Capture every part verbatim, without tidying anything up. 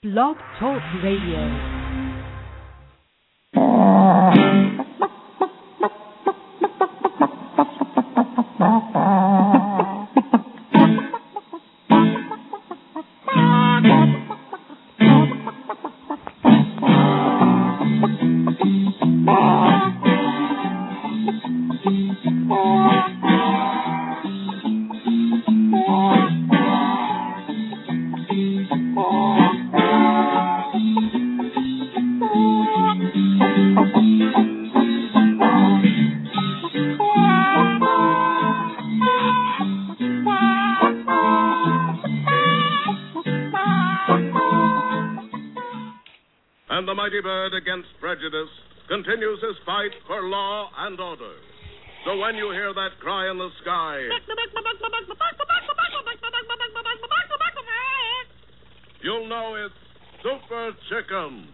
Blog Talk Radio. And the mighty bird against prejudice continues his fight for law and order. So when you hear that cry in the sky, you'll know it's Super Chicken.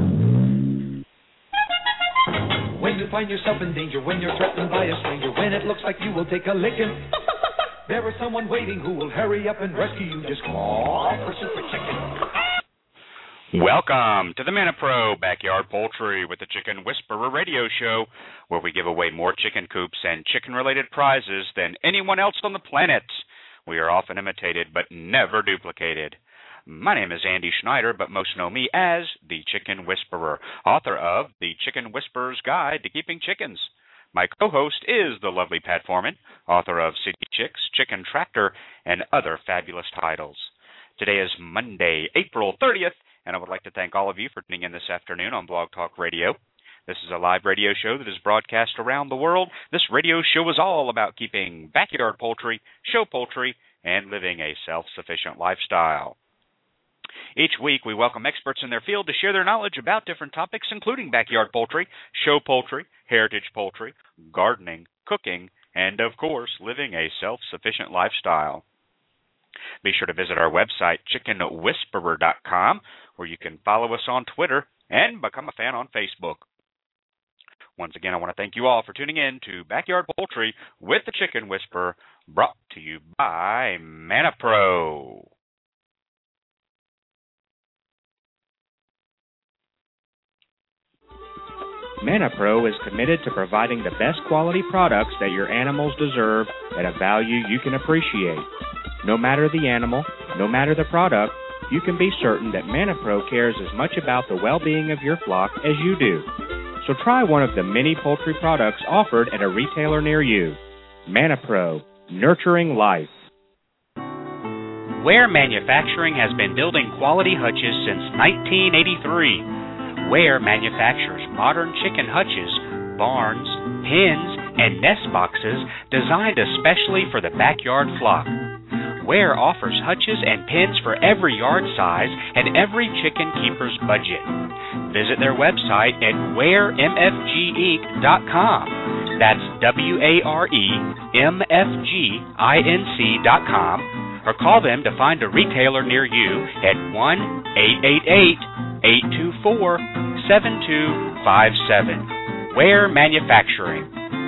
When you find yourself in danger, when you're threatened by a stranger, when it looks like you will take a licking, there is someone waiting who will hurry up and rescue you. Just call for Super Chicken. Welcome to the ManaPro Backyard Poultry with the Chicken Whisperer radio show, where we give away more chicken coops and chicken-related prizes than anyone else on the planet. We are often imitated, but never duplicated. My name is Andy Schneider, but most know me as the Chicken Whisperer, author of The Chicken Whisperer's Guide to Keeping Chickens. My co-host is the lovely Pat Foreman, author of City Chicks, Chicken Tractor, and other fabulous titles. Today is Monday, April thirtieth, and I would like to thank all of you for tuning in this afternoon on Blog Talk Radio. This is a live radio show that is broadcast around the world. This radio show is all about keeping backyard poultry, show poultry, and living a self-sufficient lifestyle. Each week, we welcome experts in their field to share their knowledge about different topics, including backyard poultry, show poultry, heritage poultry, gardening, cooking, and, of course, living a self-sufficient lifestyle. Be sure to visit our website, chicken whisperer dot com, where you can follow us on Twitter and become a fan on Facebook. Once again, I want to thank you all for tuning in to Backyard Poultry with the Chicken Whisperer, brought to you by ManaPro. ManaPro is committed to providing the best quality products that your animals deserve at a value you can appreciate. No matter the animal, no matter the product, you can be certain that ManaPro cares as much about the well-being of your flock as you do. So try one of the many poultry products offered at a retailer near you. ManaPro, nurturing life. Ware Manufacturing has been building quality hutches since nineteen eighty-three. Ware manufactures modern chicken hutches, barns, pens, and nest boxes designed especially for the backyard flock. Ware offers hutches and pens for every yard size and every chicken keeper's budget. Visit their website at ware m f g inc dot com. That's W A R E M F G I N C dot com. Or call them to find a retailer near you at one eight eight eight, eight two four, seven two five seven. Ware Manufacturing.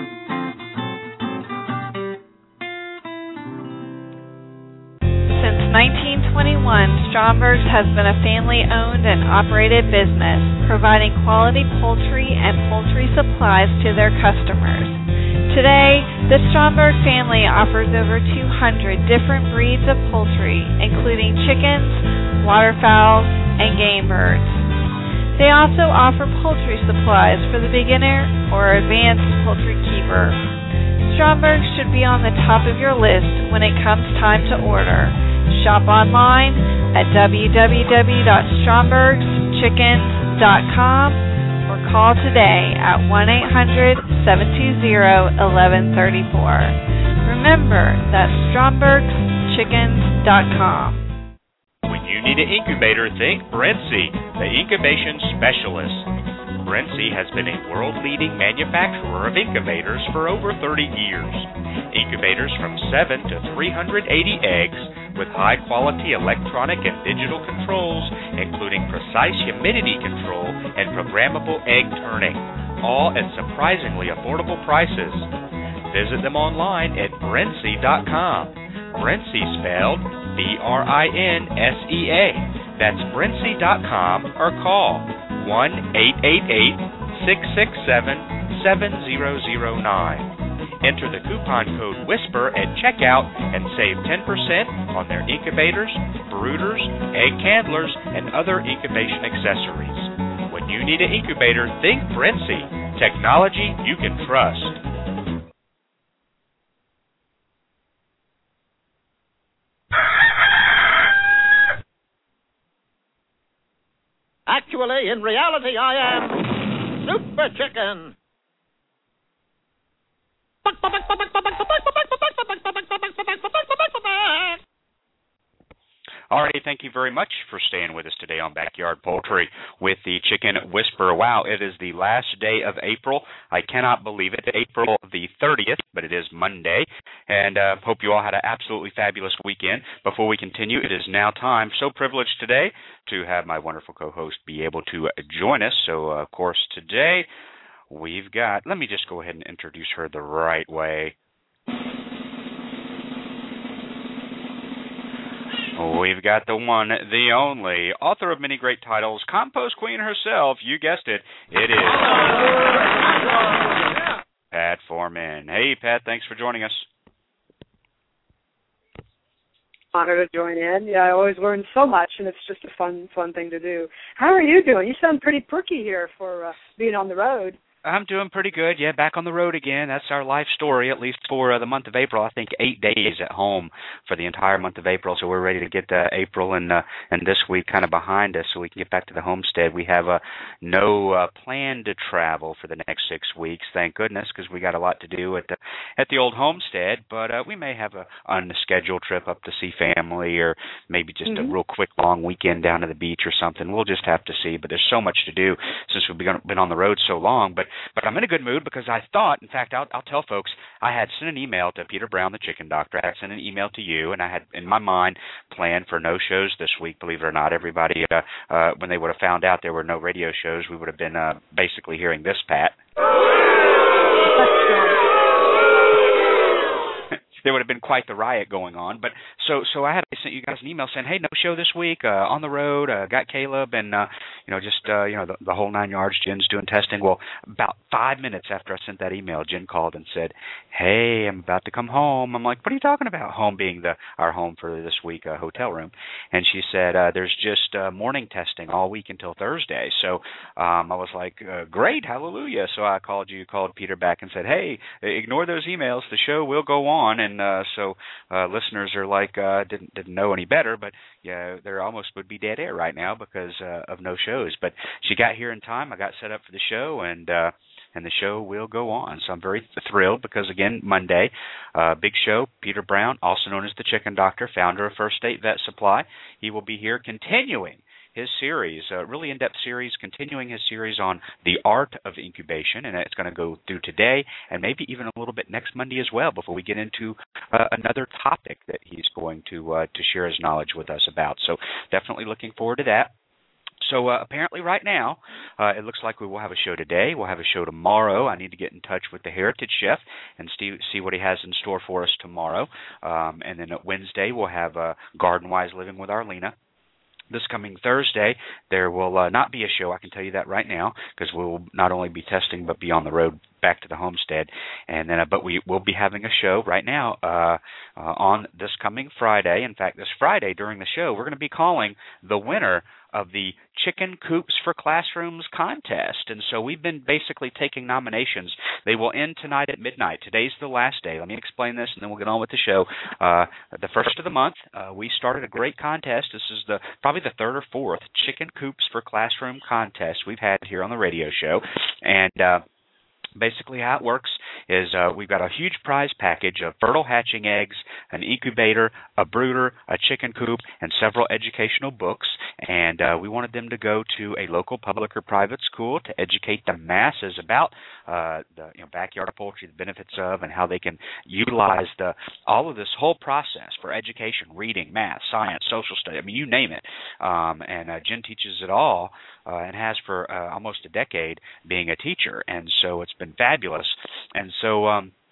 nineteen twenty-one, Stromberg's has been a family-owned and operated business, providing quality poultry and poultry supplies to their customers. Today, the Stromberg family offers over two hundred different breeds of poultry, including chickens, waterfowl, and game birds. They also offer poultry supplies for the beginner or advanced poultry keeper. Stromberg should be on the top of your list when it comes time to order. Shop online at w w w dot strombergs chickens dot com or call today at one eight hundred, seven two zero, one one three four. Remember, that's strombergs chickens dot com. When you need an incubator, think Brentsy, the incubation specialist. Brentsy has been a world-leading manufacturer of incubators for over thirty years. Incubators from seven to three hundred eighty eggs with high-quality electronic and digital controls, including precise humidity control and programmable egg turning, all at surprisingly affordable prices. Visit them online at Brentsy dot com. Brentsy spelled B R I N S E A. That's Brinsea dot com or call one eight eight eight, six six seven, seven zero zero nine. Enter the coupon code WHISPER at checkout and save ten percent on their incubators, brooders, egg handlers, and other incubation accessories. When you need an incubator, think Brinsea. Technology you can trust. Actually, in reality, I am Super Chicken. Alrighty, thank you very much for staying with us today on Backyard Poultry with the Chicken Whisperer. Wow, it is the last day of April. I cannot believe it. April the thirtieth, but it is Monday. And uh, hope you all had an absolutely fabulous weekend. Before we continue, it is now time, so privileged today, to have my wonderful co-host be able to join us. So, uh, of course, today we've got, let me just go ahead and introduce her the right way. We've got the one, the only, author of many great titles, Compost Queen herself. You guessed it. It is Pat Foreman. Hey, Pat, thanks for joining us. Honor to join in. Yeah, I always learn so much, and it's just a fun, fun thing to do. How are you doing? You sound pretty perky here for uh, being on the road. I'm doing pretty good. Yeah, back on the road again. That's our life story, at least for uh, the month of April. I think eight days at home for the entire month of April. So we're ready to get uh, April and uh, and this week kind of behind us, so we can get back to the homestead. We have uh, no uh, plan to travel for the next six weeks, thank goodness, because we got a lot to do at the at the old homestead. But uh, we may have a unscheduled trip up to see family, or maybe just mm-hmm. a real quick long weekend down to the beach or something. We'll just have to see. But there's so much to do since we've been on the road so long. But But I'm in a good mood because I thought, in fact, I'll, I'll tell folks, I had sent an email to Peter Brown, the chicken doctor. I had sent an email to you, and I had, in my mind, planned for no shows this week, believe it or not. Everybody, uh, uh, when they would have found out there were no radio shows, we would have been uh, basically hearing this, Pat. There would have been quite the riot going on. But so so I had I sent you guys an email saying, hey, no show this week, uh, on the road, uh, got Caleb, and uh, you know just uh, you know the, the whole nine yards. Jen's doing testing. Well, about five minutes after I sent that email, Jen called and said, hey, I'm about to come home. I'm like, what are you talking about? Home being the our home for this week, uh, hotel room. And she said, uh, there's just uh, morning testing all week until Thursday. So um, I was like, uh, great, hallelujah. So I called you, called Peter back and said, hey, ignore those emails. The show will go on. And uh, so uh, listeners are like, uh, didn't didn't know any better, but yeah, there almost would be dead air right now because uh, of no shows. But she got here in time. I got set up for the show, and uh, and the show will go on. So I'm very thrilled because, again, Monday, uh, big show, Peter Brown, also known as the Chicken Doctor, founder of First State Vet Supply. He will be here continuing his series, a really in-depth series, continuing his series on the art of incubation, and it's going to go through today and maybe even a little bit next Monday as well before we get into uh, another topic that he's going to uh, to share his knowledge with us about. So definitely looking forward to that. So uh, apparently right now, uh, it looks like we will have a show today. We'll have a show tomorrow. I need to get in touch with the Heritage Chef and see, see what he has in store for us tomorrow. Um, and then Wednesday, we'll have uh, Garden Wise Living with Arlena. This coming Thursday, there will uh, not be a show, I can tell you that right now, because we will not only be testing but be on the road back to the homestead. And then, uh, but we will be having a show right now uh, uh, on this coming Friday. In fact, this Friday during the show, we're going to be calling the winner of the Chicken Coops for Classrooms contest. And so we've been basically taking nominations. They will end tonight at midnight. Today's the last day. Let me explain this, and then we'll get on with the show. Uh, the first of the month, uh, we started a great contest. This is the probably the third or fourth Chicken Coops for Classroom contest we've had here on the radio show. And uh, basically how it works is uh, we've got a huge prize package of fertile hatching eggs, an incubator, a brooder, a chicken coop, and several educational books. And uh, we wanted them to go to a local public or private school to educate the masses about uh, the you know, backyard poultry, the benefits of, and how they can utilize the all of this whole process for education, reading, math, science, social study. I mean, you name it. Um, and uh, Jen teaches it all uh, and has for uh, almost a decade being a teacher. And so it's been fabulous. And so um,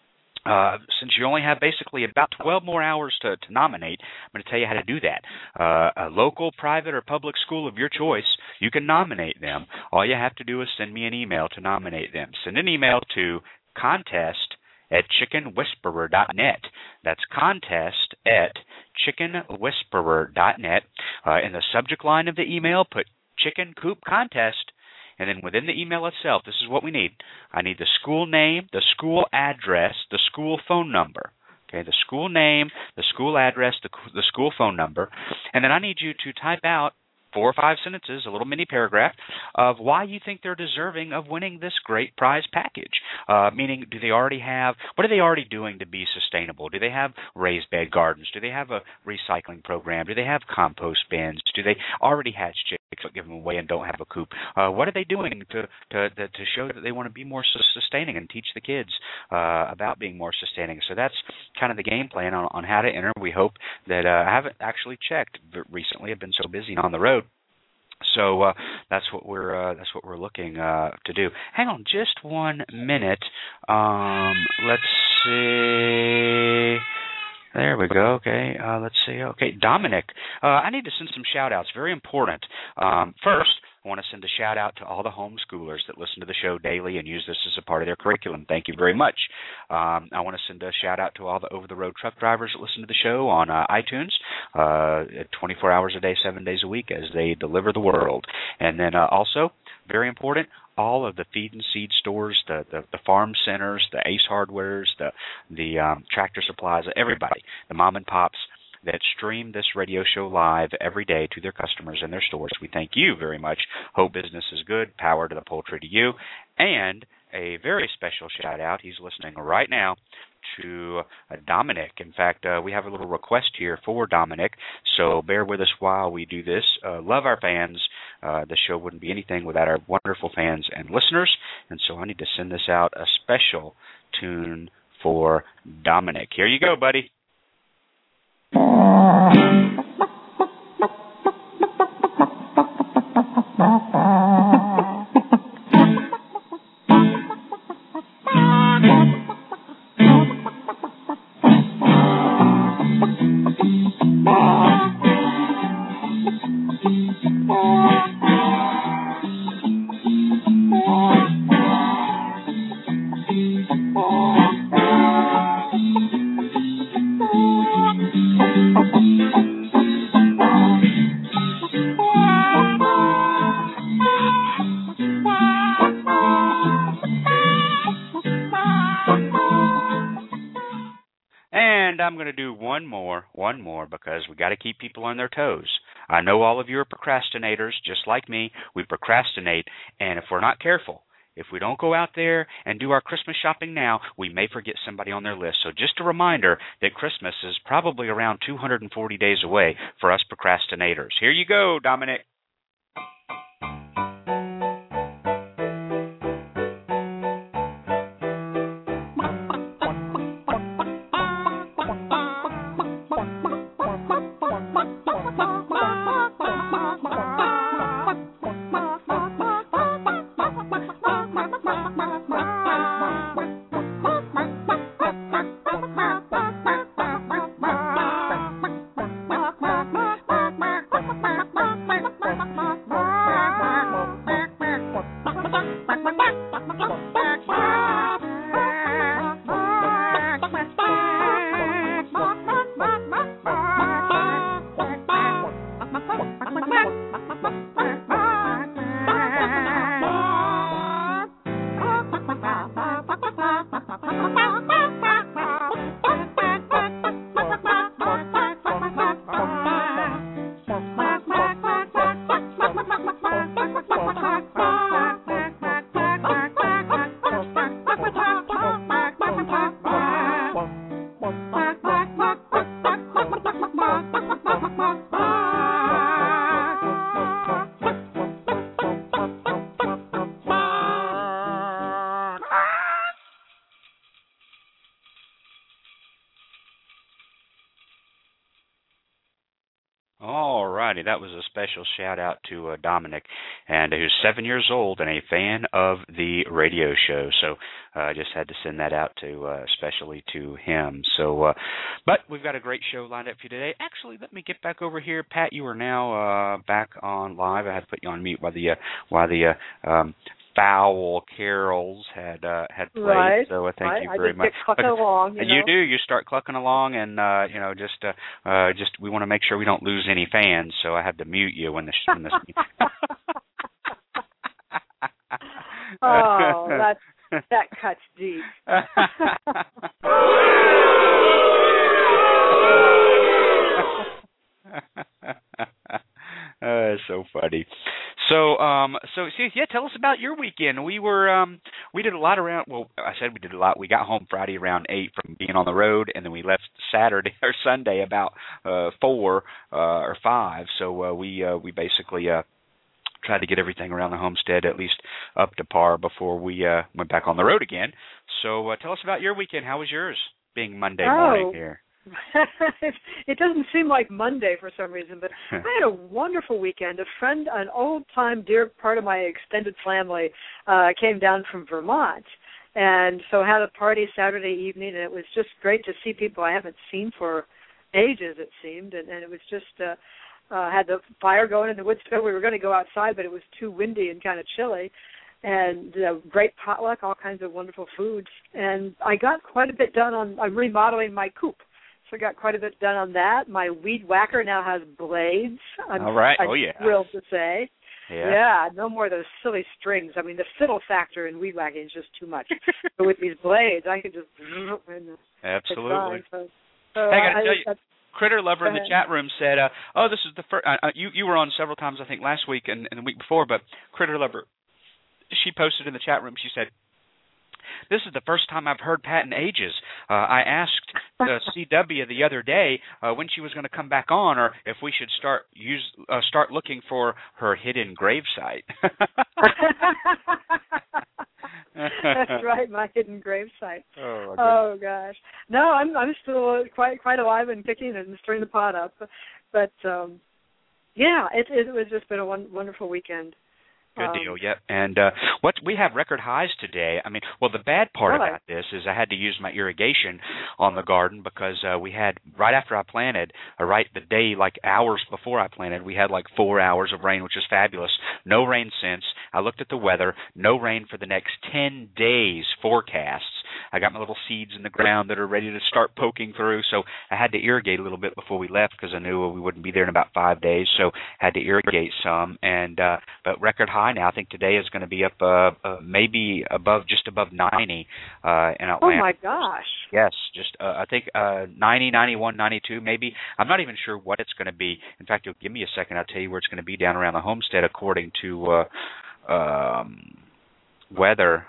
Uh, since you only have basically about twelve more hours to, to nominate, I'm going to tell you how to do that. Uh, a local, private, or public school of your choice, you can nominate them. All you have to do is send me an email to nominate them. Send an email to contest at chicken whisperer dot net. That's contest at chicken whisperer dot net. Uh, in the subject line of the email, put Chicken Coop Contest. And then within the email itself, this is what we need. I need the school name, the school address, the school phone number. Okay, the school name, the school address, the, the school phone number. And then I need you to type out four or five sentences, a little mini paragraph, of why you think they're deserving of winning this great prize package. Uh, meaning, do they already have, what are they already doing to be sustainable? Do they have raised bed gardens? Do they have a recycling program? Do they have compost bins? Do they already hatch chicks that give them away and don't have a coop? Uh, what are they doing to, to, to show that they want to be more sustaining and teach the kids uh, about being more sustaining? So that's kind of the game plan on, on how to enter. We hope that, uh, I haven't actually checked recently. I've been so busy on the road. So uh, that's what we're uh, that's what we're looking uh, to do. Hang on, just one minute. Um, let's see. There we go. Okay, uh, let's see. Okay, Dominic, uh, I need to send some shout-outs. Very important. Um, first, I want to send a shout-out to all the homeschoolers that listen to the show daily and use this as a part of their curriculum. Thank you very much. Um, I want to send a shout-out to all the over-the-road truck drivers that listen to the show on uh, iTunes uh, twenty-four hours a day, seven days a week as they deliver the world. And then uh, also, very important, all of the feed and seed stores, the, the, the farm centers, the Ace Hardwares, the, the um, Tractor Supplies, everybody, the mom and pops that stream this radio show live every day to their customers in their stores. We thank you very much. Hope business is good. Power to the poultry to you. And a very special shout-out, he's listening right now, to uh, Dominic. In fact, uh, we have a little request here for Dominic, so bear with us while we do this. Uh, love our fans. Uh, the show wouldn't be anything without our wonderful fans and listeners, and so I need to send this out, a special tune for Dominic. Here you go, buddy. I'm going to do one more, one more, because we got to keep people on their toes. I know all of you are procrastinators, just like me. We procrastinate, and if we're not careful, if we don't go out there and do our Christmas shopping now, we may forget somebody on their list. So just a reminder that Christmas is probably around two hundred forty days away for us procrastinators. Here you go, Dominic. That was a special special shout out to uh, Dominic, and who's seven years old and a fan of the radio show. So I uh, just had to send that out to uh, especially to him. So, uh, but we've got a great show lined up for you today. Actually, let me get back over here, Pat. You are now uh, back on live. I had to put you on mute while the uh, while the uh, um, foul carols had uh, had played. Right. So uh, thank right. you I very just much. Get clucking along, you, and know? you do. You start clucking along, and uh, you know, just uh, uh, just we want to make sure we don't lose any fans. So I had to mute you when the when the. Oh, that's, that cuts deep. Uh, so funny. So, um, so see, yeah, tell us about your weekend. We were, um, we did a lot around. Well, I said we did a lot. We got home Friday around eight from being on the road, and then we left Saturday or Sunday about uh, four uh, or five. So uh, we uh, we basically uh, tried to get everything around the homestead at least up to par before we uh, went back on the road again. So uh, tell us about your weekend. How was yours? Being Monday oh. morning here. It doesn't seem like Monday for some reason, but I had a wonderful weekend. A friend, an old-time dear part of my extended family, uh, came down from Vermont, and so I had a party Saturday evening, and it was just great to see people I haven't seen for ages, it seemed, and, and it was just uh, uh, had the fire going in the woods. We were going to go outside, but it was too windy and kind of chilly. And uh, great potluck, all kinds of wonderful foods, and I got quite a bit done on. I'm remodeling my coop. So I got quite a bit done on that. My weed whacker now has blades. I'm, All right. I'm oh, yeah. thrilled to say. Yeah. yeah, no more of those silly strings. I mean, the fiddle factor in weed whacking is just too much. But with these blades, I could just... And Absolutely. So, so hey, I got to I, tell you, I, Critter Lover in the chat room said, uh, oh, this is the first... Uh, you, you were on several times, I think, last week and, and the week before, but Critter Lover, she posted in the chat room, she said, this is the first time I've heard Pat in ages. Uh, I asked uh, C W the other day uh, when she was going to come back on, or if we should start use uh, start looking for her hidden gravesite. That's right, my hidden gravesite. Oh, oh gosh, no, I'm I'm still quite quite alive and kicking and stirring the pot up, but um, yeah, it it was just been a one, wonderful weekend. Good um, deal, yep. And uh, what we have record highs today. I mean, well, the bad part really? about this is I had to use my irrigation on the garden because uh, we had, right after I planted, or right the day, like hours before I planted, we had like four hours of rain, which was fabulous. No rain since. I looked at the weather. No rain for the next ten days forecasts. I got my little seeds in the ground that are ready to start poking through, so I had to irrigate a little bit before we left because I knew we wouldn't be there in about five days, so I had to irrigate some. And uh, but record high now. I think today is going to be up uh, uh, maybe above, just above ninety uh, in Atlanta. Oh my gosh! Yes, just uh, I think uh, ninety, ninety-one, ninety-two, maybe. I'm not even sure what it's going to be. In fact, you'll give me a second. I'll tell you where it's going to be down around the homestead according to uh, um, weather.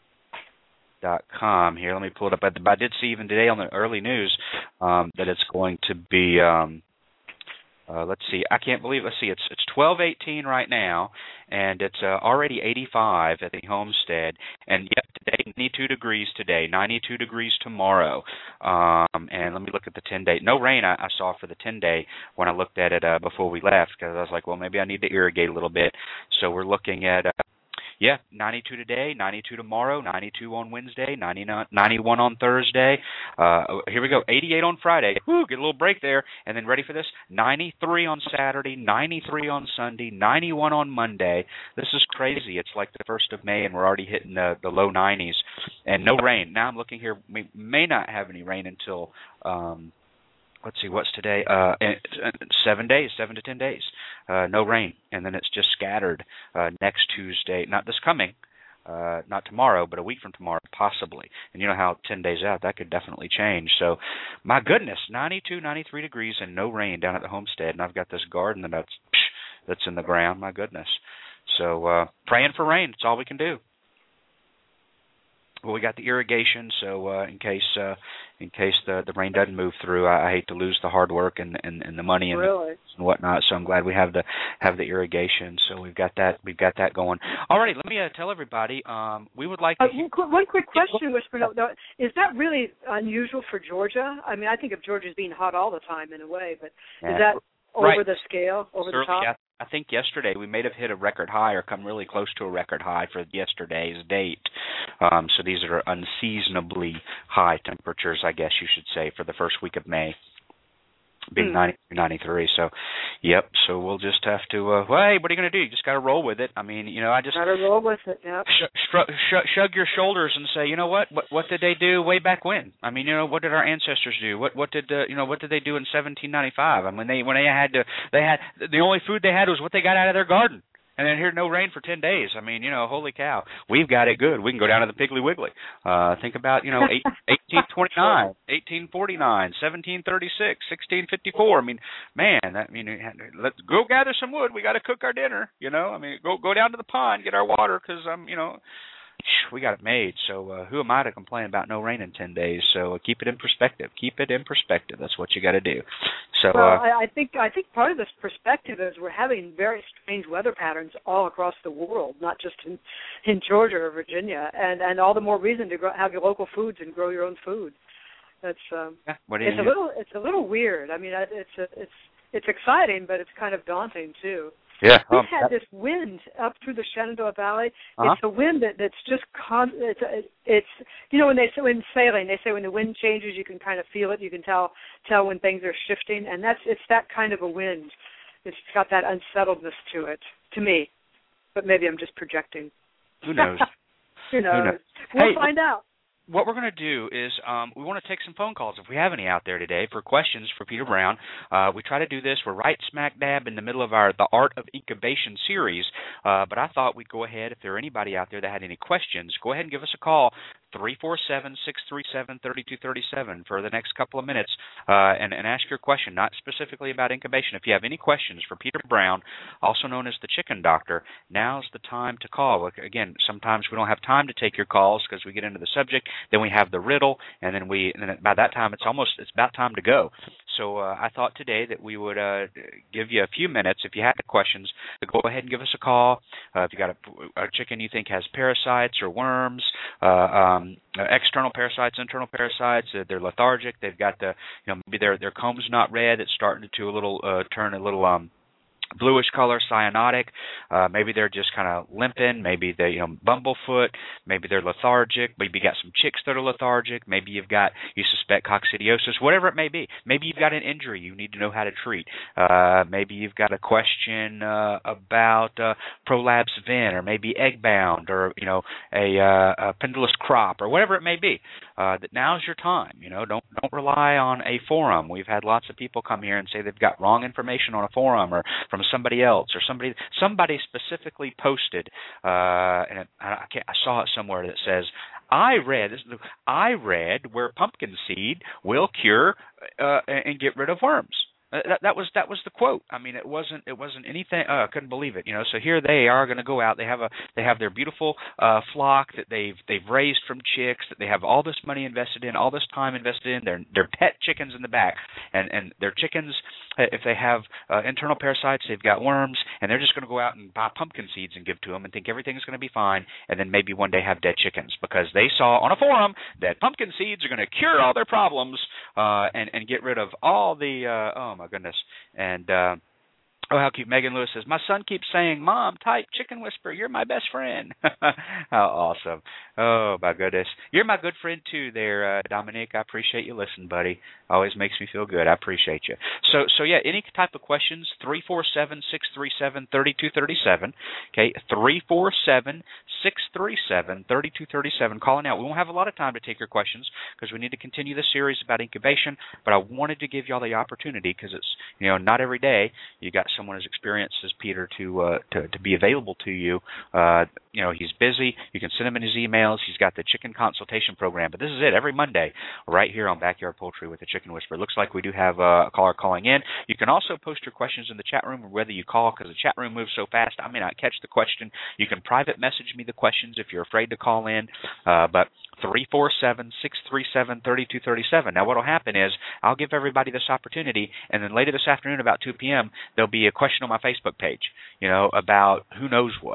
Dot com here. Let me pull it up. But I did see even today on the early news um, that it's going to be. Um, uh, let's see. I can't believe. Let's see. It's it's twelve eighteen right now, and it's uh, already eighty-five at the homestead. And yep, today ninety-two degrees today, ninety-two degrees tomorrow. Um, and let me look at the ten day. No rain I, I saw for the ten day when I looked at it uh, before we left because I was like, well, maybe I need to irrigate a little bit. So we're looking at. Uh, Yeah, ninety-two today, ninety-two tomorrow, ninety-two on Wednesday, ninety-nine, ninety-one on Thursday. Uh, here we go, eighty-eight on Friday. Woo, get a little break there. And then ready for this? ninety-three on Saturday, ninety-three on Sunday, ninety-one on Monday. This is crazy. It's like the first of May, and we're already hitting the, the low nineties. And no rain. Now I'm looking here. We may not have any rain until... Um, Let's see, what's today? Uh, seven days, seven to ten days. Uh, no rain, and then it's just scattered uh, next Tuesday. Not this coming, uh, not tomorrow, but a week from tomorrow, possibly. And you know how ten days out, that could definitely change. So, my goodness, ninety-two, ninety-three degrees and no rain down at the homestead, and I've got this garden that's, that's in the ground. My goodness. So, uh, praying for rain. It's all we can do. Well, we got the irrigation, so uh, in case uh, in case the, the rain doesn't move through, I, I hate to lose the hard work and, and, and the money and, really? and whatnot. So I'm glad we have the have the irrigation. So we've got that we've got that going. All right, let me uh, tell everybody. Um, we would like to. Uh, hear- one quick question, Whisper. No, no, is that really unusual for Georgia? I mean, I think of Georgia as being hot all the time in a way, but Yeah. is that over Right. the scale, over Certainly, the top? yeah. I think yesterday we may have hit a record high or come really close to a record high for yesterday's date. Um, so these are unseasonably high temperatures, I guess you should say, for the first week of May, being mm. ninety, ninety-three. So, yep. So we'll just have to. Uh, well, hey, what are you going to do? You just got to roll with it. I mean, you know, I just got to roll with it. Yep. Sh- sh- sh- shrug your shoulders and say, you know what? What what did they do way back when? I mean, you know, what did our ancestors do? What what did uh, you know? What did they do in seventeen ninety-five? I mean, they when they had to, they had the only food they had was what they got out of their garden. And then here, no rain for ten days. I mean, you know, holy cow. We've got it good. We can go down to the Piggly Wiggly. Uh, think about, you know, eighteen twenty-nine, eighteen forty-nine, seventeen thirty-six, sixteen fifty-four. I mean, man, that, I mean, let's go gather some wood. We got to cook our dinner, you know. I mean, go go down to the pond, get our water, because, um, you know, we got it made. So uh, who am I to complain about no rain in ten days? So uh, keep it in perspective. Keep it in perspective. That's what you got to do. So well, uh, I, I think I think part of this perspective is we're having very strange weather patterns all across the world, not just in, in Georgia or Virginia, and, and all the more reason to grow, have your local foods and grow your own food. That's um, yeah, what do it's you a do? little it's a little weird. I mean, it's a, it's it's exciting, but it's kind of daunting too. Yeah, We've um, had this wind up through the Shenandoah Valley. Uh-huh. It's a wind that, that's just con- it's, it's you know when they say when sailing they say when the wind changes you can kind of feel it, you can tell tell when things are shifting, and that's it's that kind of a wind. It's got that unsettledness to it to me, but maybe I'm just projecting. Who knows? Who knows? Who knows? We'll hey, find out. What we're going to do is um, we want to take some phone calls if we have any out there today for questions for Peter Brown. Uh, we try to do this. We're right smack dab in the middle of our The Art of Incubation series, uh, but I thought we'd go ahead, if there are anybody out there that had any questions, go ahead and give us a call, three four seven, six three seven, three two three seven for the next couple of minutes uh, and, and ask your question, not specifically about incubation. If you have any questions for Peter Brown, also known as the Chicken Doctor, now's the time to call. Again, sometimes we don't have time to take your calls because we get into the subject. Then we have the riddle, and then we, and then by that time, it's almost, it's about time to go. So uh, I thought today that we would uh, give you a few minutes, if you have questions, to go ahead and give us a call. Uh, if you got a, a chicken you think has parasites or worms, uh, um, uh, external parasites, internal parasites, uh, they're lethargic, they've got the, you know, maybe their their comb's not red, it's starting to a little uh, turn a little um. bluish color, cyanotic. Uh, maybe they're just kind of limping. Maybe they, you know, bumblefoot. Maybe they're lethargic. Maybe you got some chicks that are lethargic. Maybe you've got, you suspect coccidiosis, whatever it may be. Maybe you've got an injury you need to know how to treat. Uh, maybe you've got a question uh, about uh, prolapse ven, or maybe egg bound, or, you know, a, uh, a pendulous crop, or whatever it may be. Uh, that now's your time. You know, don't don't rely on a forum. We've had lots of people come here and say they've got wrong information on a forum, or from somebody else, or somebody somebody specifically posted, uh, and it, I, can't, I saw it somewhere that says, I read this, I read where pumpkin seed will cure uh, and get rid of worms. Uh, that, that was that was the quote. I mean, it wasn't it wasn't anything. Uh, I couldn't believe it. You know. So here they are going to go out. They have a they have their beautiful uh, flock that they've they've raised from chicks. That they have all this money invested in, all this time invested in. Their their pet chickens in the back, and and their chickens, if they have uh, internal parasites, they've got worms, and they're just going to go out and buy pumpkin seeds and give to them and think everything's going to be fine, and then maybe one day have dead chickens because they saw on a forum that pumpkin seeds are going to cure all their problems uh, and and get rid of all the uh, oh my goodness. And uh, oh, how cute. Megan Lewis says, my son keeps saying, Mom, type Chicken Whisperer, you're my best friend. How awesome. Oh, my goodness. You're my good friend, too, there, uh, Dominique. I appreciate you listening, buddy. Always makes me feel good. I appreciate you. So, so yeah, any type of questions, three four seven, six three seven, three two three seven. Okay, three four seven, six three seven, three two three seven. Calling out. We won't have a lot of time to take your questions because we need to continue the series about incubation, but I wanted to give y'all the opportunity because it's, you know, not every day you got someone as experienced as Peter to uh, to, to be available to you. Uh, you know, he's busy. You can send him in his emails. He's got the chicken consultation program, but this is it every Monday right here on Backyard Poultry with the Chicken Whisperer. Looks like we do have a caller calling in. You can also post your questions in the chat room, or whether you call, because the chat room moves so fast, I may not catch the question. You can private message me the questions if you're afraid to call in, uh, but three four seven, six three seven, three two three seven. Now, what will happen is I'll give everybody this opportunity, and then later this afternoon about two p.m., there'll be a question on my Facebook page, you know, about who knows what.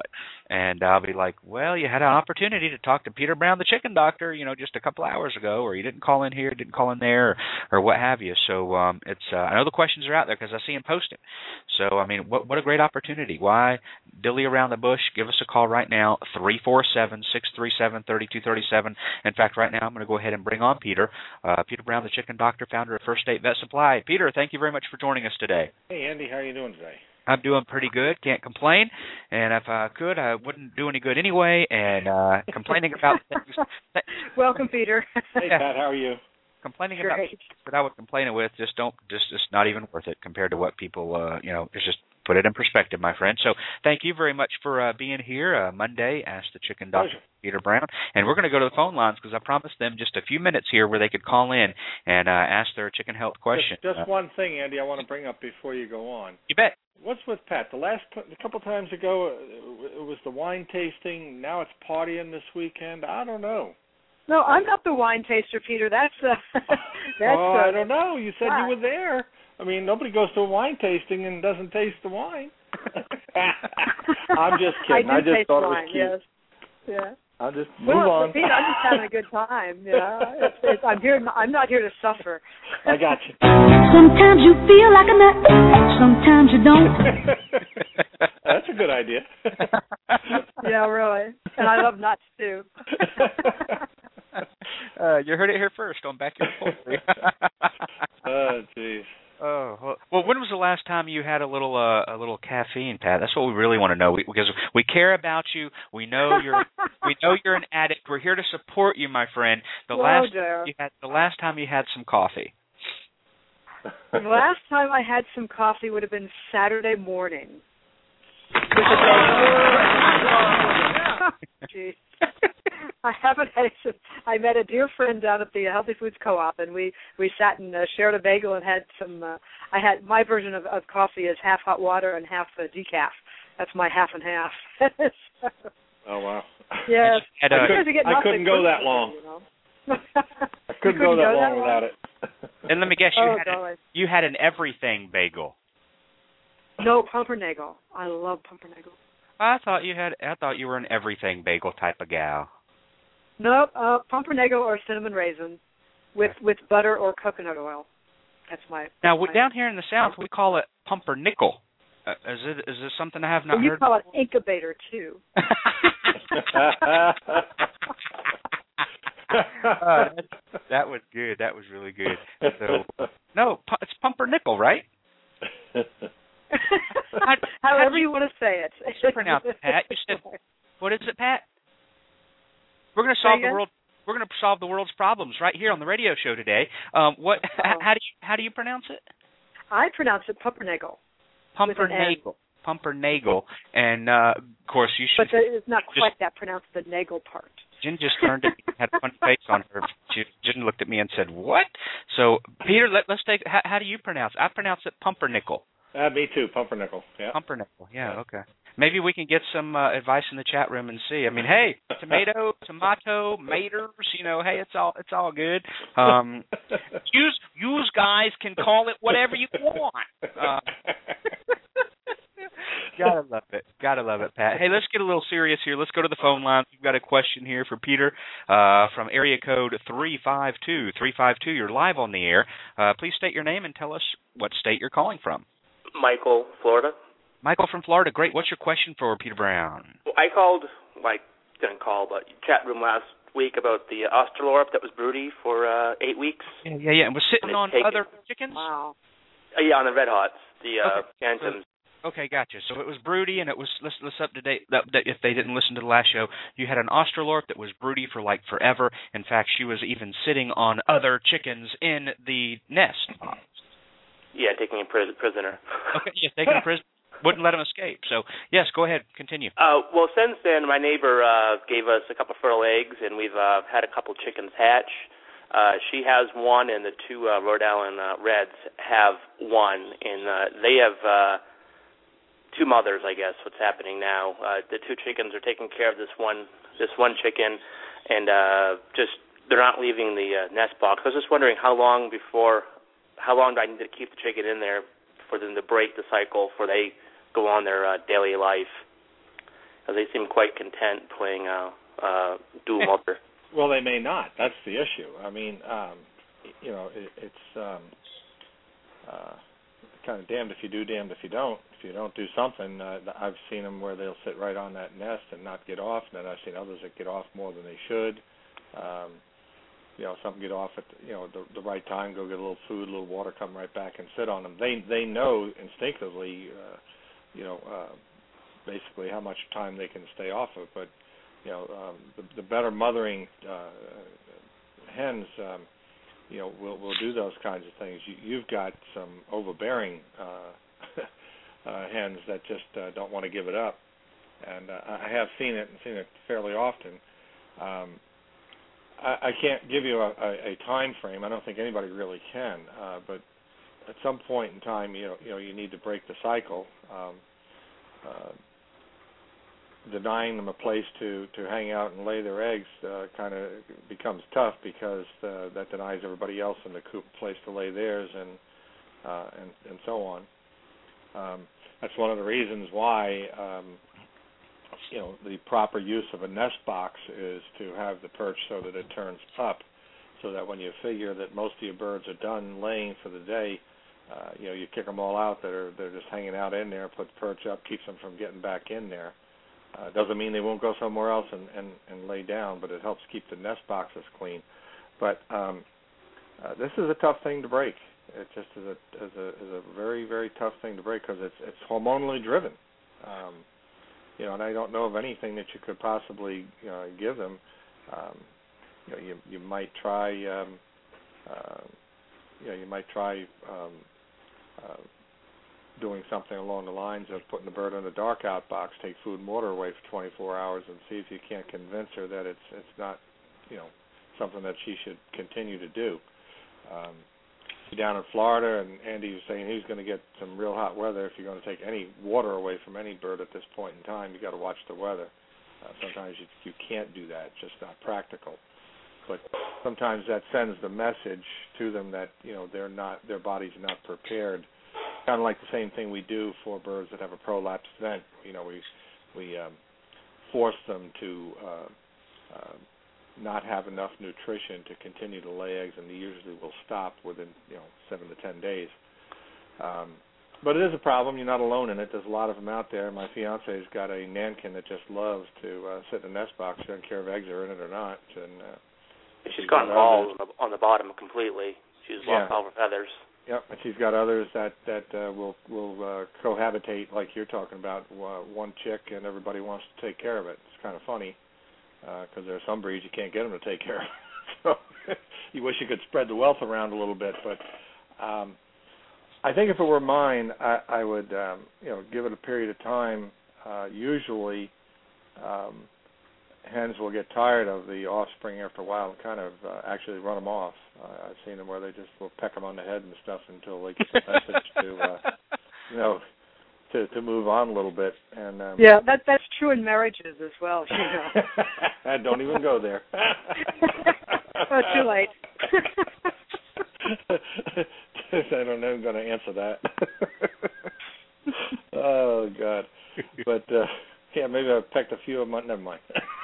And I'll be like, well, you had an opportunity to talk to Peter Brown, the chicken doctor, you know, just a couple hours ago, or you didn't call in here, didn't call in there, or, or what have you. So um, it's uh, I know the questions are out there because I see them posted. So, I mean, what what a great opportunity. Why dilly around the bush? Give us a call right now, three four seven, six three seven, three two three seven. In fact, right now I'm going to go ahead and bring on Peter, uh, Peter Brown, the chicken doctor, founder of First State Vet Supply. Peter, thank you very much for joining us today. Hey, Andy, how are you doing today? I'm doing pretty good. Can't complain. And if I could, I wouldn't do any good anyway. And uh, complaining about things. Welcome, Peter. Hey, Pat, how are you? Complaining Great. about things that I was complaining with just don't just just not even worth it compared to what people uh, you know. It's just put it in perspective, my friend. So thank you very much for uh, being here uh, Monday. Ask the Chicken Doctor, Peter Brown, and we're going to go to the phone lines because I promised them just a few minutes here where they could call in and uh, ask their chicken health question. Just, just uh, one thing, Andy, I want to bring up before you go on. You bet. What's with Pat? The last a couple times ago, it was the wine tasting. Now it's partying this weekend. I don't know. No, I'm not the wine taster, Peter. That's uh, that's. Oh, uh, I don't know. You said God. you were there. I mean, nobody goes to a wine tasting and doesn't taste the wine. I'm just kidding. I, I do just taste thought wine, it was cute. Yes. Yeah. I'll just move well, on. Peter, I'm just having a good time. Yeah, it's, it's, I'm here. I'm not here to suffer. I got you. Sometimes you feel like a nut, sometimes you don't. That's a good idea. Yeah, really. And I love nuts too. uh, you heard it here first on Backyard Poultry. Oh, jeez. Oh well, well. When was the last time you had a little uh, a little caffeine, Pat? That's what we really want to know we, because we care about you. We know you're we know you're an addict. We're here to support you, my friend. The Oh, last dear. you had the last time you had some coffee. The last time I had some coffee would have been Saturday morning. Jeez. I haven't had it since I met a dear friend down at the Healthy Foods Co-op, and we, we sat and uh, shared a bagel and had some. Uh, I had my version of, of coffee is half hot water and half uh, decaf. That's my half and half. So, Oh, wow. yes. Had a- I, Because you get I nothing couldn't go for that it, long. you know. I couldn't You go that go long that without it. And let me guess, you Oh, had a, golly. you had an everything bagel. No, pumpernickel. I love pumpernickel. I thought you had. I thought you were an everything bagel type of gal. Nope, uh, pumpernickel or cinnamon raisin with with butter or coconut oil. That's my. Now, my, down here in the South, we call it pumpernickel. Uh, is it? Is this something I have not well, you heard? call it incubator too. uh, that, that was good. That was really good. So, no, pu- it's pumpernickel, right? How, However how you want to say it. What's it pronounced, Pat? You said, what is it, Pat? We're going to Say solve the again? world. We're going to solve the world's problems right here on the radio show today. Um, what? Uh-oh. How do you how do you pronounce it? I pronounce it pumpernickel. Pumpernickel. Pumpernickel. And uh, of course, you should. But the, it's not just, quite that pronounced, the nagel part. Jen just turned it, had a funny face on her. She, Jen looked at me and said, "What?" So, Peter, let, let's take. How, how do you pronounce it? I pronounce it pumpernickel. Uh, me too, pumpernickel. Yeah. Pumpernickel. Yeah. Okay. Maybe we can get some uh, advice in the chat room and see. I mean, hey, tomato, tomato, maters. You know, hey, it's all it's all good. Um, use use guys can call it whatever you want. Uh, Gotta love it. Gotta love it, Pat. Hey, let's get a little serious here. Let's go to the phone lines. We've got a question here for Peter uh, from area code three five two. three five two, you're live on the air. Uh, please state your name and tell us what state you're calling from. Michael, Florida. Michael from Florida. Great. What's your question for Peter Brown? Well, I called, like, didn't call, but chat room last week about the Australorp that was broody for uh, eight weeks. Yeah, yeah, yeah. And was sitting on taken. other chickens? Wow. Uh, yeah, on the Red Hots, the uh, Okay. Phantoms. Okay, gotcha. So it was broody, and it was, let's, let's up to date, that, that if they didn't listen to the last show, you had an Australorp that was broody for, like, forever. In fact, she was even sitting on other chickens in the nest. Yeah, taking a pris- prisoner. Okay, yes, taking a prisoner. Wouldn't let him escape. So, yes, go ahead. Continue. Uh, well, since then, my neighbor uh, gave us a couple fertile eggs, and we've uh, had a couple chickens hatch. Uh, she has one, and the two uh, Rhode Island uh, Reds have one, and uh, they have uh, two mothers, I guess. What's happening now? Uh, the two chickens are taking care of this one, this one chicken, and uh, just they're not leaving the uh, nest box. I was just wondering how long before, how long do I need to keep the chicken in there for them to break the cycle, for they go on their uh, daily life? Uh, they seem quite content playing uh, uh, dual motor. Well, they may not. That's the issue. I mean, um, you know, it, it's um, uh, kind of damned if you do, damned if you don't. If you don't do something, uh, I've seen them where they'll sit right on that nest and not get off, and then I've seen others that get off more than they should. Um, you know, some get off at the, you know the, the right time, go get a little food, a little water, come right back and sit on them. They they know instinctively, uh, you know, uh, basically how much time they can stay off of. But you know, um, the, the better mothering uh, hens, um, you know, will will do those kinds of things. You, you've got some overbearing uh, uh, hens that just uh, don't want to give it up, and uh, I have seen it and seen it fairly often. Um, I, I can't give you a, a, a time frame. I don't think anybody really can. Uh, but at some point in time, you know, you know, you need to break the cycle. Um, uh, denying them a place to, to hang out and lay their eggs uh, kind of becomes tough because uh, that denies everybody else in the coop a place to lay theirs, and uh, and and so on. Um, that's one of the reasons why. Um, You know, the proper use of a nest box is to have the perch so that it turns up, so that when you figure that most of your birds are done laying for the day, uh, you know, you kick them all out that are they're just hanging out in there, put the perch up, keeps them from getting back in there. Uh, doesn't mean they won't go somewhere else and, and, and lay down, but it helps keep the nest boxes clean. But um, uh, this is a tough thing to break. It just is a is a, is a very very tough thing to break because it's it's hormonally driven. Um, You know, and I don't know of anything that you could possibly you know, give them. Um, you know, you you might try, um, uh, you know, you might try um, uh, doing something along the lines of putting the bird in a dark out box, take food and water away for twenty-four hours, and see if you can't convince her that it's it's not, you know, something that she should continue to do. Um, down in Florida, and Andy was saying he's going to get some real hot weather. If you're going to take any water away from any bird at this point in time, you got to watch the weather. Uh, sometimes you you can't do that; it's just not practical. But sometimes that sends the message to them that you know they're not, their body's not prepared. Kind of like the same thing we do for birds that have a prolapsed vent. You know, we we um, force them to uh, uh, not have enough nutrition to continue to lay eggs, and they usually will stop within you know seven to ten days. Um, but it is a problem. You're not alone in it. There's a lot of them out there. My fiance's got a Nankin that just loves to uh, sit in a nest box. She doesn't care if eggs are in it or not. And uh, she's, she's gotten bald on the, on the bottom completely. She's lost yeah. all her feathers. Yep, and she's got others that that uh, will will uh, cohabitate like you're talking about. Uh, one chick, and everybody wants to take care of it. It's kind of funny. Because uh, there are some breeds you can't get them to take care of. So you wish you could spread the wealth around a little bit. But um, I think if it were mine, I, I would um, you know give it a period of time. Uh, usually, um, hens will get tired of the offspring after a while and kind of uh, actually run them off. Uh, I've seen them where they just will peck them on the head and stuff until they get the message to uh, you know. To, to move on a little bit, and um, yeah, that that's true in marriages as well. You know. Don't even go there. Oh, too late. I don't know. I'm going to answer that. Oh God! But uh, yeah, maybe I pecked a few of them. Never mind.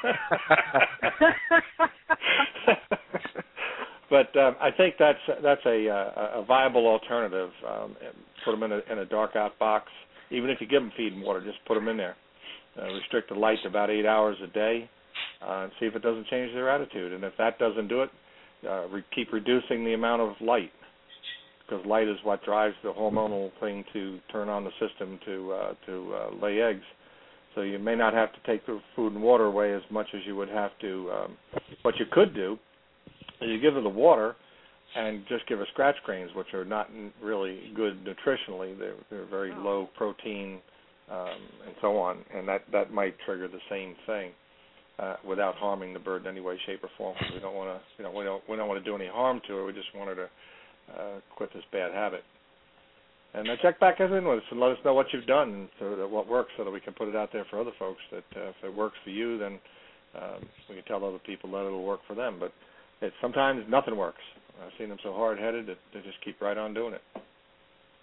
But um, I think that's that's a a viable alternative. Um, put them in a in a dark out box. Even if you give them feed and water, just put them in there. Uh, restrict the light to about eight hours a day, uh, and see if it doesn't change their attitude. And if that doesn't do it, uh, re- keep reducing the amount of light, because light is what drives the hormonal thing to turn on the system to uh, to uh, lay eggs. So you may not have to take the food and water away as much as you would have to. Um, what you could do is you give her the water and just give her scratch grains, which are not really good nutritionally. They're, they're very oh. low protein um, and so on, and that, that might trigger the same thing uh, without harming the bird in any way, shape, or form. We don't want to, you know, we don't we don't want to do any harm to her. We just want her to uh, quit this bad habit. And then check back in with us and let us know what you've done and so that what works, so that we can put it out there for other folks. That uh, if it works for you, then um, we can tell other people that it'll work for them. But it, sometimes nothing works. I've seen them so hard-headed that they just keep right on doing it.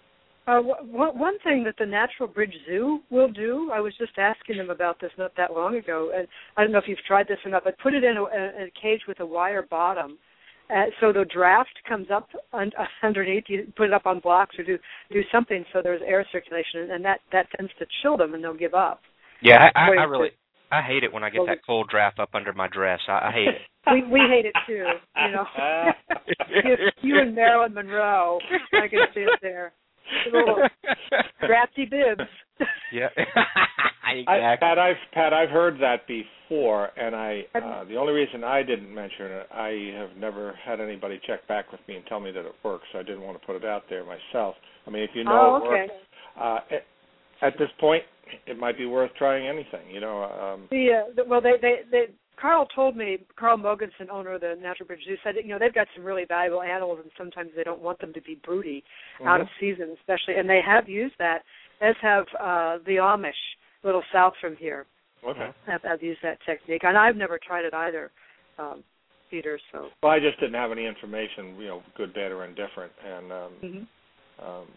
Uh, one, one thing that the Natural Bridge Zoo will do, I was just asking them about this not that long ago, and I don't know if you've tried this or not, but put it in a, a cage with a wire bottom, uh, so the draft comes up un, underneath. You put it up on blocks or do do something so there's air circulation, and that, that tends to chill them, and they'll give up. Yeah, I, I, I really, I hate it when I get well, that cold draft up under my dress. I, I hate it. We we hate it too, you know. you, you and Marilyn Monroe, I can see it there. Little drafty bibs. Yeah. Exactly. I, Pat, I've Pat, I've heard that before, and I uh, the only reason I didn't mention it, I have never had anybody check back with me and tell me that it works. So I didn't want to put it out there myself. I mean, if you know oh, it okay. works, uh, at, at this point, it might be worth trying anything. You know. Um, yeah. Well, they they they. Carl told me, Carl Mogensen, owner of the Natural Bridge Zoo, said that, you know, they've got some really valuable animals, and sometimes they don't want them to be broody mm-hmm. out of season, especially. And they have used that, as have uh, the Amish, a little south from here. Okay. Have, have used that technique, and I've never tried it either, um, Peter. So. Well, I just didn't have any information, you know, good, bad, or indifferent, and um, mm-hmm. um,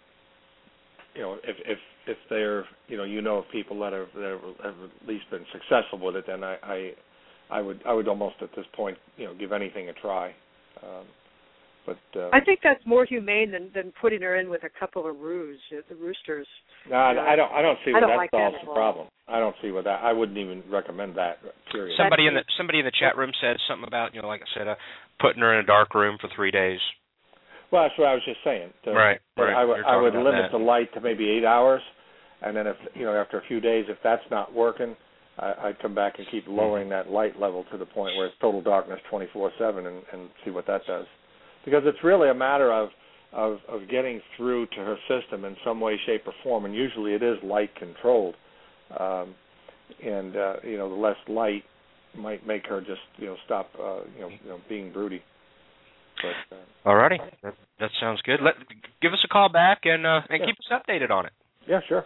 you know, if if if they're, you know, you know, of people that have that have at least been successful with it, then I. I I would I would almost at this point, you know, give anything a try. Um, but uh, I think that's more humane than, than putting her in with a couple of roos, the roosters. No, uh, I don't I don't see where that like solves that the problem. I don't see what that. I wouldn't even recommend that. Period. Somebody in the somebody in the chat room said something about, you know, like I said, uh, putting her in a dark room for three days. Well, that's what I was just saying. To, right. Right. I, w- I would limit that. the light to maybe eight hours, and then if you know after a few days, if that's not working, I'd come back and keep lowering that light level to the point where it's total darkness twenty-four seven and, and see what that does. Because it's really a matter of, of, of getting through to her system in some way, shape, or form, and usually it is light controlled. Um, and, uh, you know, the less light might make her just, you know, stop, uh, you, know, you know, being broody. But, uh, all righty. That, that sounds good. Let, give us a call back and, uh, and yeah. keep us updated on it. Yeah, sure.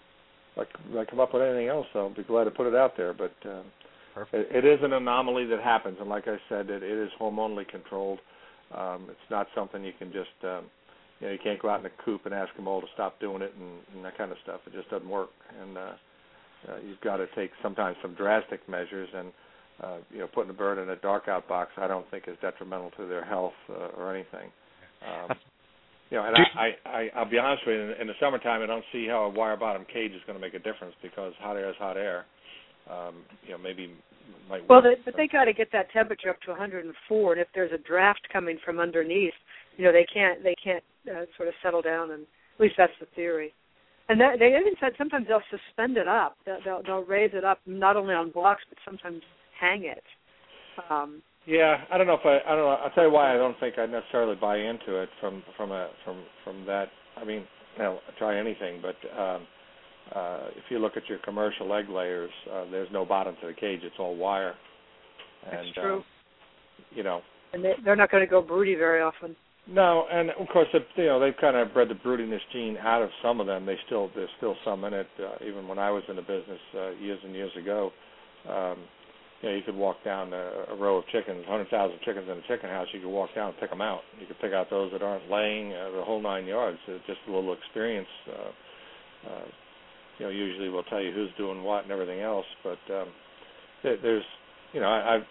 If I come up with anything else, I'll be glad to put it out there. But uh, it, it is an anomaly that happens, and like I said, it, it is hormonally controlled. Um, it's not something you can just, um, you know, you can't go out in the coop and ask them all to stop doing it and, and that kind of stuff. It just doesn't work, and uh, uh, you've got to take sometimes some drastic measures. And uh, you know, putting a bird in a dark out box, I don't think is detrimental to their health uh, or anything. Um, You know, and I, I, I, I'll be honest with you, in, in the summertime, I don't see how a wire-bottom cage is going to make a difference because hot air is hot air. Um, you know, maybe might well, work. They, but they got to get that temperature up to one hundred four, and if there's a draft coming from underneath, you know, they can't they can't uh, sort of settle down, and at least that's the theory. And that, they even said sometimes they'll suspend it up. They'll, they'll, they'll raise it up not only on blocks but sometimes hang it. Um, Yeah, I don't know if I. I don't know. I'll tell you why I don't think I necessarily buy into it from from a from from that. I mean, hell, try anything, but um, uh, if you look at your commercial egg layers, uh, there's no bottom to the cage; it's all wire. And, That's true. Um, you know. And they, they're not going to go broody very often. No, and of course, you know, they've kind of bred the broodiness gene out of some of them. They still there's still some in it. Uh, even when I was in the business uh, years and years ago. Um, You know, you could walk down a, a row of chickens, one hundred thousand chickens in a chicken house. You could walk down and pick them out. You could pick out those that aren't laying, uh, the whole nine yards. It's just a little experience. Uh, uh, you know, usually we'll tell you who's doing what and everything else. But um, there, there's, you know, I, I've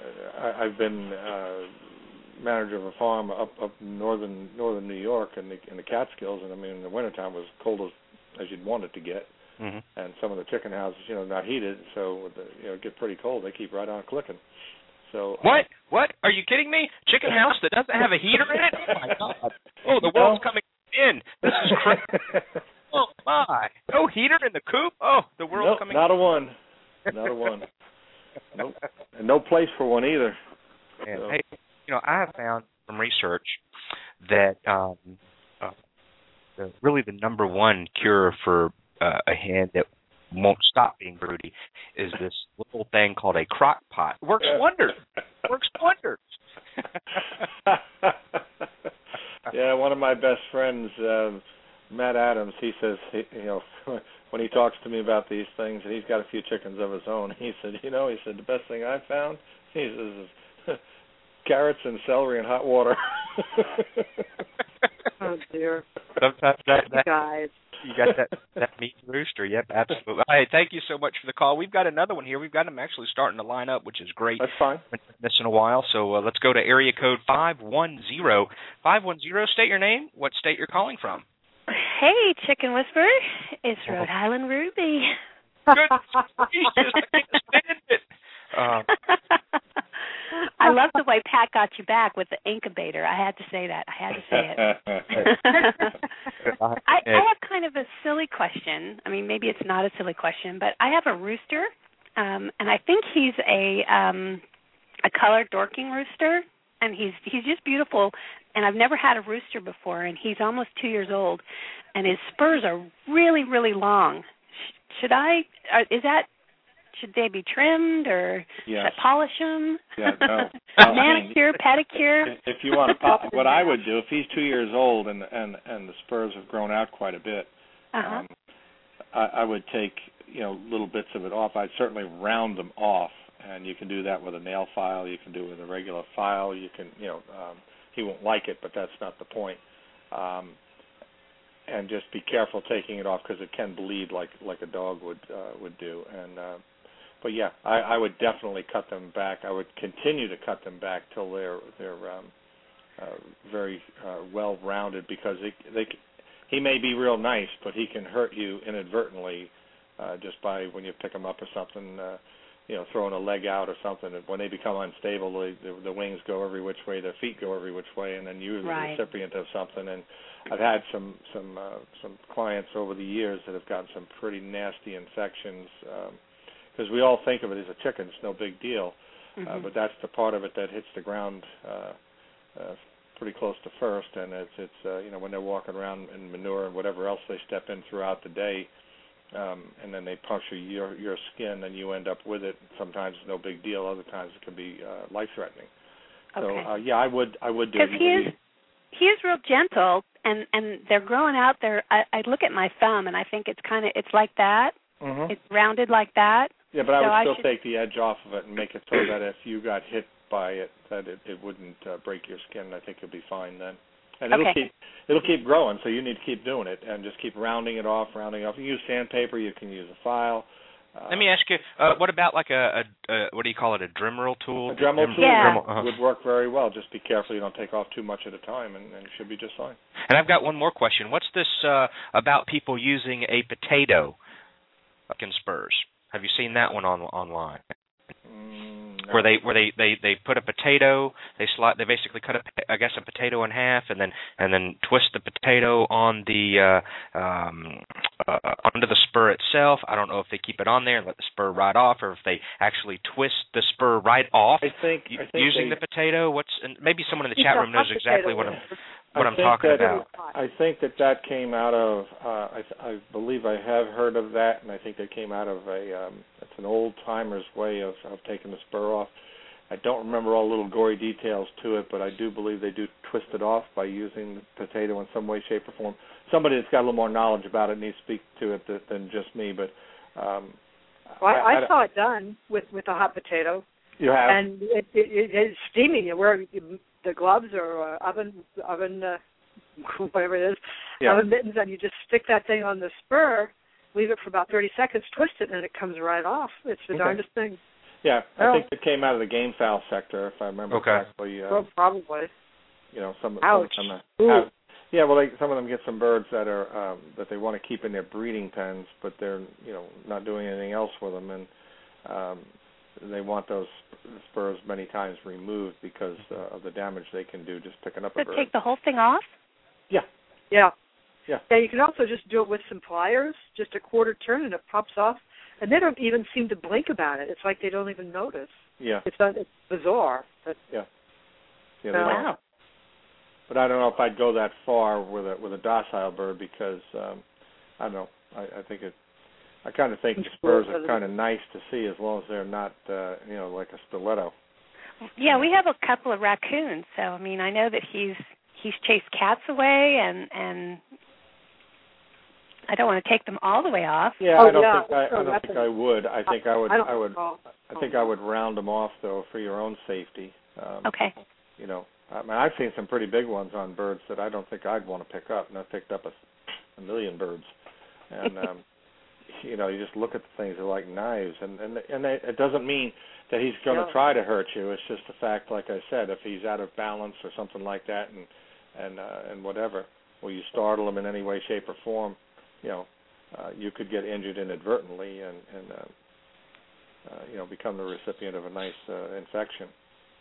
I, I've been uh, manager of a farm up up northern northern New York in the in the Catskills, and I mean, in the wintertime it was cold as as you'd want it to get. Mm-hmm. And some of the chicken houses, you know, not heated, so the, you know, it get pretty cold. They keep right on clicking. So what? Uh, what? Are you kidding me? Chicken house that doesn't have a heater in it? Oh my God! Oh, the world's coming in. This is crazy. Oh my! No heater in the coop? Oh, the world's nope, coming. Not a one. Not a one. Nope. And no place for one either. And, so. Hey, you know, I have found from research that um, uh, the, really the number one cure for Uh, a hen that won't stop being broody is this little thing called a crock pot. Works wonders. Works wonders. Yeah, one of my best friends, uh, Matt Adams, he says, he, you know, when he talks to me about these things, and he's got a few chickens of his own, he said, you know, he said, the best thing I've found, he says, is carrots and celery and hot water. Oh dear. Sometimes that, that guys. you got that that meat rooster. Yep, absolutely. All right, thank you so much for the call. We've got another one here. We've got them actually starting to line up, which is great. That's fine. Been missing a while, so uh, let's go to area code five one zero. five one zero, state your name, what state you're calling from. Hey, Chicken Whisperer. It's Rhode Island Ruby. Good gracious, I can't stand it. Uh, I love the way Pat got you back with the incubator. I had to say that. I had to say it. I, I have kind of a silly question. I mean, maybe it's not a silly question, but I have a rooster, um, and I think he's a um, a colored Dorking rooster, and he's he's just beautiful. And I've never had a rooster before, and he's almost two years old, and his spurs are really, really long. Should I? Is that? Should they be trimmed, or yes. should I polish them? Yeah, no. Manicure, pedicure. If you want to, pop, what I would do if he's two years old and and and the spurs have grown out quite a bit, uh-huh. um, I, I would take you know little bits of it off. I'd certainly round them off, and you can do that with a nail file. You can do it with a regular file. You can you know um, he won't like it, but that's not the point. Um, and just be careful taking it off because it can bleed like like a dog would uh, would do. And uh, but yeah, I, I would definitely cut them back. I would continue to cut them back till they're they're um, uh, very uh, well rounded because they, they he may be real nice, but he can hurt you inadvertently uh, just by when you pick them up or something. Uh, you know, throwing a leg out or something. When they become unstable, they, the, the wings go every which way, their feet go every which way, and then you're right. the recipient of something. And I've had some some uh, some clients over the years that have gotten some pretty nasty infections because um, we all think of it as a chicken, it's no big deal, mm-hmm. uh, but that's the part of it that hits the ground uh, uh, pretty close to first. And it's it's uh, you know when they're walking around in manure and whatever else they step in throughout the day. Um, and then they puncture your your skin, and you end up with it. Sometimes it's no big deal. Other times it can be uh, life-threatening. Okay. So uh, yeah, I would I would do it. Because he is he is real gentle, and, and they're growing out there. I, I look at my thumb, and I think it's kind of it's like that. Mm-hmm. It's rounded like that. Yeah, but I so would still I should... take the edge off of it and make it so that if you got hit by it, that it, it wouldn't uh, break your skin. I think you'll be fine then. And it'll okay. keep it'll keep growing, so you need to keep doing it and just keep rounding it off, rounding it off. You can use sandpaper, you can use a file. Uh, Let me ask you, uh, what about like a, a, a what do you call it, a Dremel tool? A Dremel tool yeah. Dremel, uh-huh. would work very well. Just be careful you don't take off too much at a time, and, and you should be just fine. And I've got one more question. What's this uh, about people using a potato in spurs? Have you seen that one on online? Mm, no. Where they where they, they, they put a potato, they slide, they basically cut a I guess a potato in half, and then and then twist the potato on the uh, um, uh, onto the spur itself. I don't know if they keep it on there and let the spur ride off, or if they actually twist the spur right off. I think, I think using they, the potato. What's and maybe someone in the chat room knows exactly what I'm what I I'm talking that, about. I think that that came out of uh, I, I believe I have heard of that, and I think that came out of a um, it's an old timer's way of, of taking the spur off. I don't remember all the little gory details to it, but I do believe they do twist it off by using the potato in some way, shape, or form. Somebody that's got a little more knowledge about it needs to speak to it th- than just me. But um, well, I, I, I saw it done with, with a hot potato. You have, and it, it, it's steaming. You wear the gloves or uh, oven oven uh, whatever it is, yeah. oven mittens, and you just stick that thing on the spur, leave it for about thirty seconds, twist it, and it comes right off. It's the okay. darndest thing. Yeah, I well, think it came out of the game fowl sector, if I remember okay. correctly. Uh, well, probably. You know, some, Ouch. some of them have, yeah, well, they, some of them get some birds that are um, that they want to keep in their breeding pens, but they're you know not doing anything else with them, and um, they want those spurs many times removed because uh, of the damage they can do just picking up a so bird. Take the whole thing off? Yeah. Yeah. Yeah. Yeah, you can also just do it with some pliers, just a quarter turn, and it pops off. And they don't even seem to blink about it. It's like they don't even notice. Yeah. It's, uh, it's bizarre. But, yeah. Yeah. Uh, wow. But I don't know if I'd go that far with a with a docile bird because um, I don't know. I, I think it. I kind of think the spurs are kind of nice to see as long as they're not, uh, you know, like a stiletto. Yeah, we have a couple of raccoons, so I mean, I know that he's he's chased cats away, and and I don't want to take them all the way off. Yeah, oh, I don't yeah. think I, I don't think I would. I think I, I would. I, I would. I think I would round them off though for your own safety. Um, okay. You know, I mean, I've seen some pretty big ones on birds that I don't think I'd want to pick up, and I've picked up a, a million birds. And um, you know, you just look at the things, they're like knives, and and and they, it doesn't mean that he's going to No. try to hurt you. It's just the fact, like I said, if he's out of balance or something like that, and and uh, and whatever, or you startle him in any way, shape, or form, you know, uh, you could get injured inadvertently, and and uh, uh, you know, become the recipient of a nice uh, infection.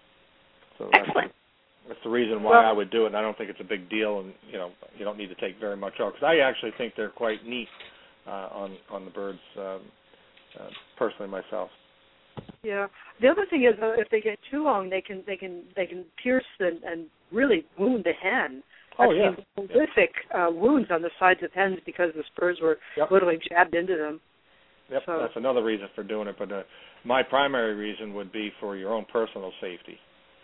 So that's Excellent. the, that's the reason why Well- I would do it. And I don't think it's a big deal, and you know, you don't need to take very much off, because I actually think they're quite neat uh, on on the birds. Um, uh, personally, myself. Yeah. The other thing is, uh, if they get too long, they can they can they can pierce and, and really wound the hen. Oh, I've yeah. seen horrific uh, wounds on the sides of hens because the spurs were Yep. literally jabbed into them. Yep, So- that's another reason for doing it. But uh, my primary reason would be for your own personal safety.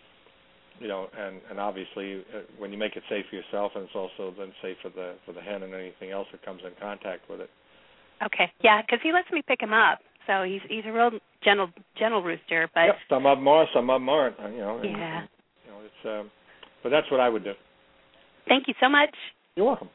You know, and and obviously uh, when you make it safe for yourself, and it's also then safe for the for the hen and anything else that comes in contact with it. Okay, yeah, because he lets me pick him up, so he's he's a real gentle gentle rooster. But Yep, some of them are, some of them aren't. uh, You know, and, yeah, and, you know, it's. Um, but that's what I would do. thank you so much. You're welcome.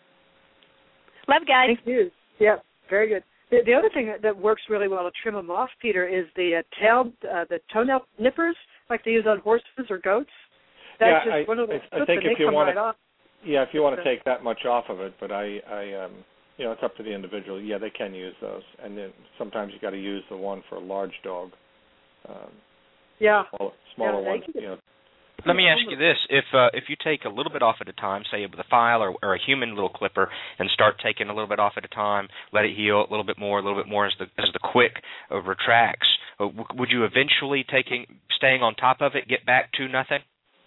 Love, guys. Thank you. Yeah, very good. The, the other thing that, that works really well to trim them off, Peter, is the uh, tail, uh, the toenail nippers, like they use on horses or goats. That's Yeah, just I- one of those I- I clips think and if they you come wanna- right off. Yeah, if you want to Okay. take that much off of it, but I, I, um, you know, it's up to the individual. Yeah, they can use those, and then sometimes you got to use the one for a large dog. Um, Yeah. smaller, smaller Yeah, they ones, can- you know. Let me ask you this: if uh, if you take a little bit off at a time, say with a file or, or a human little clipper, and start taking a little bit off at a time, let it heal a little bit more, a little bit more as the as the quick uh, retracts, uh, w- would you eventually taking staying on top of it get back to nothing?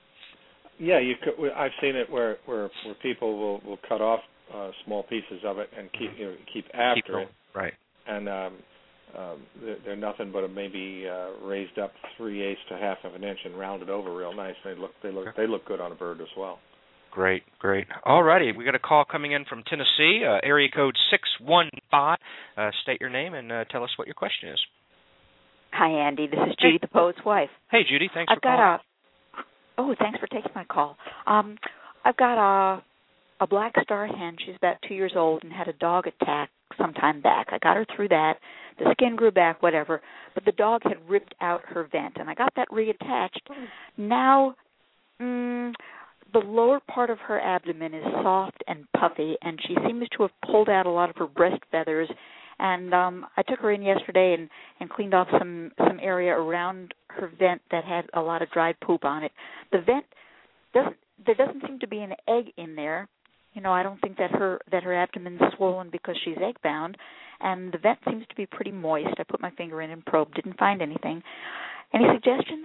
Yeah, you could. we- I've seen it where where, where people will, will cut off uh, small pieces of it and keep you know, keep after Keep going. it, Right. and um, um, they're, they're nothing but a maybe uh, raised up three eighths to half of an inch and rounded over real nice. They look they look they look good on a bird as well. Great, great. All righty, we got a call coming in from Tennessee, uh, area code six one five. Uh, state your name and uh, tell us what your question is. Hi, Andy. This is Judy, the poet's wife. Hey, Judy, thanks I've for calling. got a. Oh, thanks for taking my call. Um, I've got a a black star hen. She's about two years old and had a dog attack some time back. I got her through that. The skin grew back, whatever. But the dog had ripped out her vent, and I got that reattached. Now, mm, the lower part of her abdomen is soft and puffy, and she seems to have pulled out a lot of her breast feathers. And um, I took her in yesterday and, and cleaned off some, some area around her vent that had a lot of dried poop on it. The vent doesn't. There doesn't seem to be an egg in there. You know, I don't think that her that her abdomen's swollen because she's egg bound, and the vent seems to be pretty moist. I put my finger in and probed, didn't find anything. Any suggestions?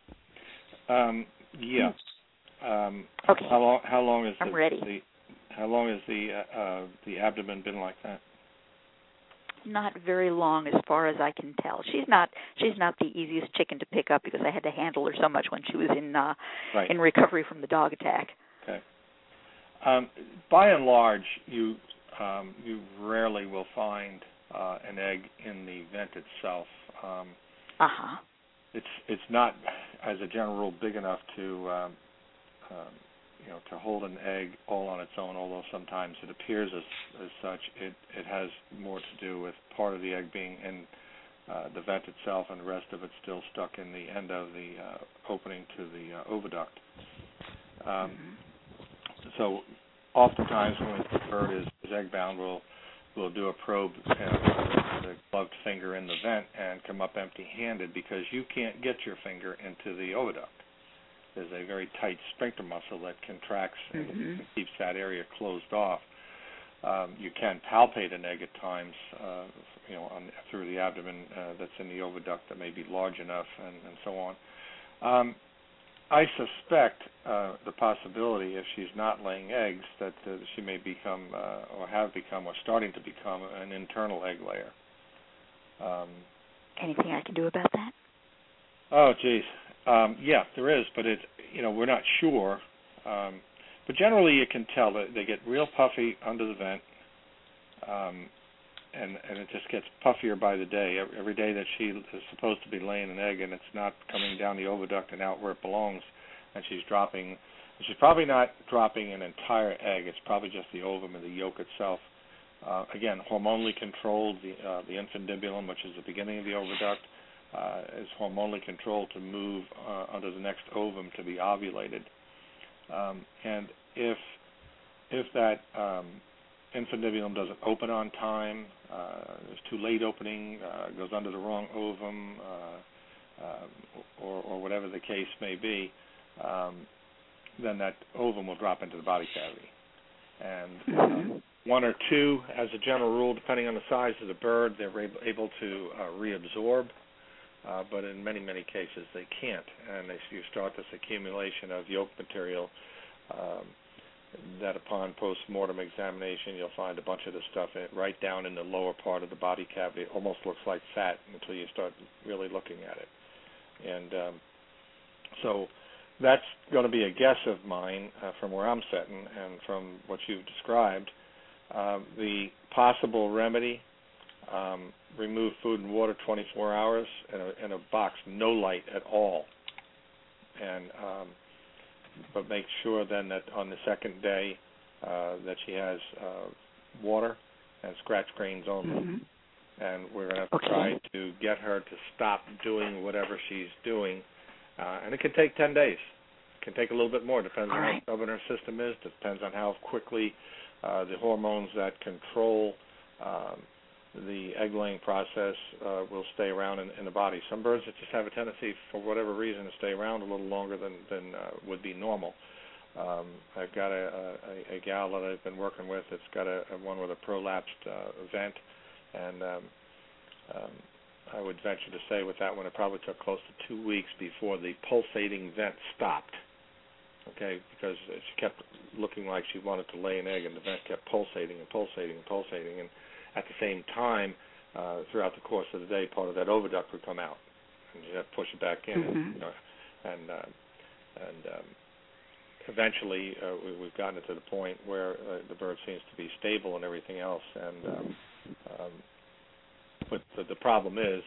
Um, yeah. Um, Okay. How long? How long is I'm the, ready. the how long has the uh, uh, the abdomen been like that? Not very long, as far as I can tell. She's not. She's not the easiest chicken to pick up because I had to handle her so much when she was in uh, Right. in recovery from the dog attack. Okay. Um, by and large, you um, you rarely will find uh, an egg in the vent itself. Um, Uh huh. it's it's not, as a general rule, big enough to um, um, you know to hold an egg all on its own. Although sometimes it appears as as such, it it has more to do with part of the egg being in uh, the vent itself, and the rest of it still stuck in the end of the uh, opening to the uh, oviduct. Um, So, oftentimes when the bird is, is egg bound, we'll we'll do a probe uh, with the gloved finger in the vent and come up empty-handed because you can't get your finger into the oviduct. There's a very tight sphincter muscle that contracts and Mhm. keeps that area closed off. Um, you can palpate an egg at times, uh, you know, on, through the abdomen uh, that's in the oviduct that may be large enough, and, and so on. Um, I suspect uh, the possibility, if she's not laying eggs, that uh, she may become, uh, or have become, or starting to become, an internal egg layer. Um, Anything I can do about that? oh, geez. Um, yeah, there is, but it, you know, we're not sure. Um, but generally, you can tell that they get real puffy under the vent, um, and and it just gets puffier by the day. Every, every day that she is supposed to be laying an egg and it's not coming down the oviduct and out where it belongs, and she's dropping, she's probably not dropping an entire egg. It's probably just the ovum and the yolk itself. Uh, again, hormonally controlled, the, uh, the infundibulum, which is the beginning of the oviduct, uh, is hormonally controlled to move uh, under the next ovum to be ovulated. Um, and if if that um, infundibulum doesn't open on time, uh, there's too late opening, uh, goes under the wrong ovum, uh, uh, or, or whatever the case may be, um, then that ovum will drop into the body cavity. And um, one or two, as a general rule, depending on the size of the bird, they're able, able to uh, reabsorb, uh, but in many, many cases they can't. And they, you start this accumulation of yolk material um, that upon post-mortem examination you'll find a bunch of this stuff in, right down in the lower part of the body cavity. It almost looks like fat until you start really looking at it. And um, so that's going to be a guess of mine uh, from where I'm sitting and from what you've described. Um, the possible remedy, um, remove food and water twenty-four hours in a, in a box, no light at all. And um, but make sure then that on the second day uh, that she has uh, water and scratch grains only. Mm-hmm. And we're going to have to okay. try to get her to stop doing whatever she's doing. Uh, and it can take ten days. It can take a little bit more. Depends All on right. how stubborn her system is. Depends on how quickly uh, the hormones that control um, the egg-laying process uh, will stay around in, in the body. Some birds that just have a tendency, for whatever reason, to stay around a little longer than, than uh, would be normal. Um, I've got a, a, a gal that I've been working with that's got a, a one with a prolapsed uh, vent, and um, um, I would venture to say with that one it probably took close to two weeks before the pulsating vent stopped. Okay, because she kept looking like she wanted to lay an egg, and the vent kept pulsating and pulsating and pulsating, and at the same time, uh, throughout the course of the day, part of that oviduct would come out, and you have to push it back in, mm-hmm. and, you know, and uh, and um, eventually uh, we, we've gotten it to the point where uh, the bird seems to be stable and everything else, and um, um, but the, the problem is,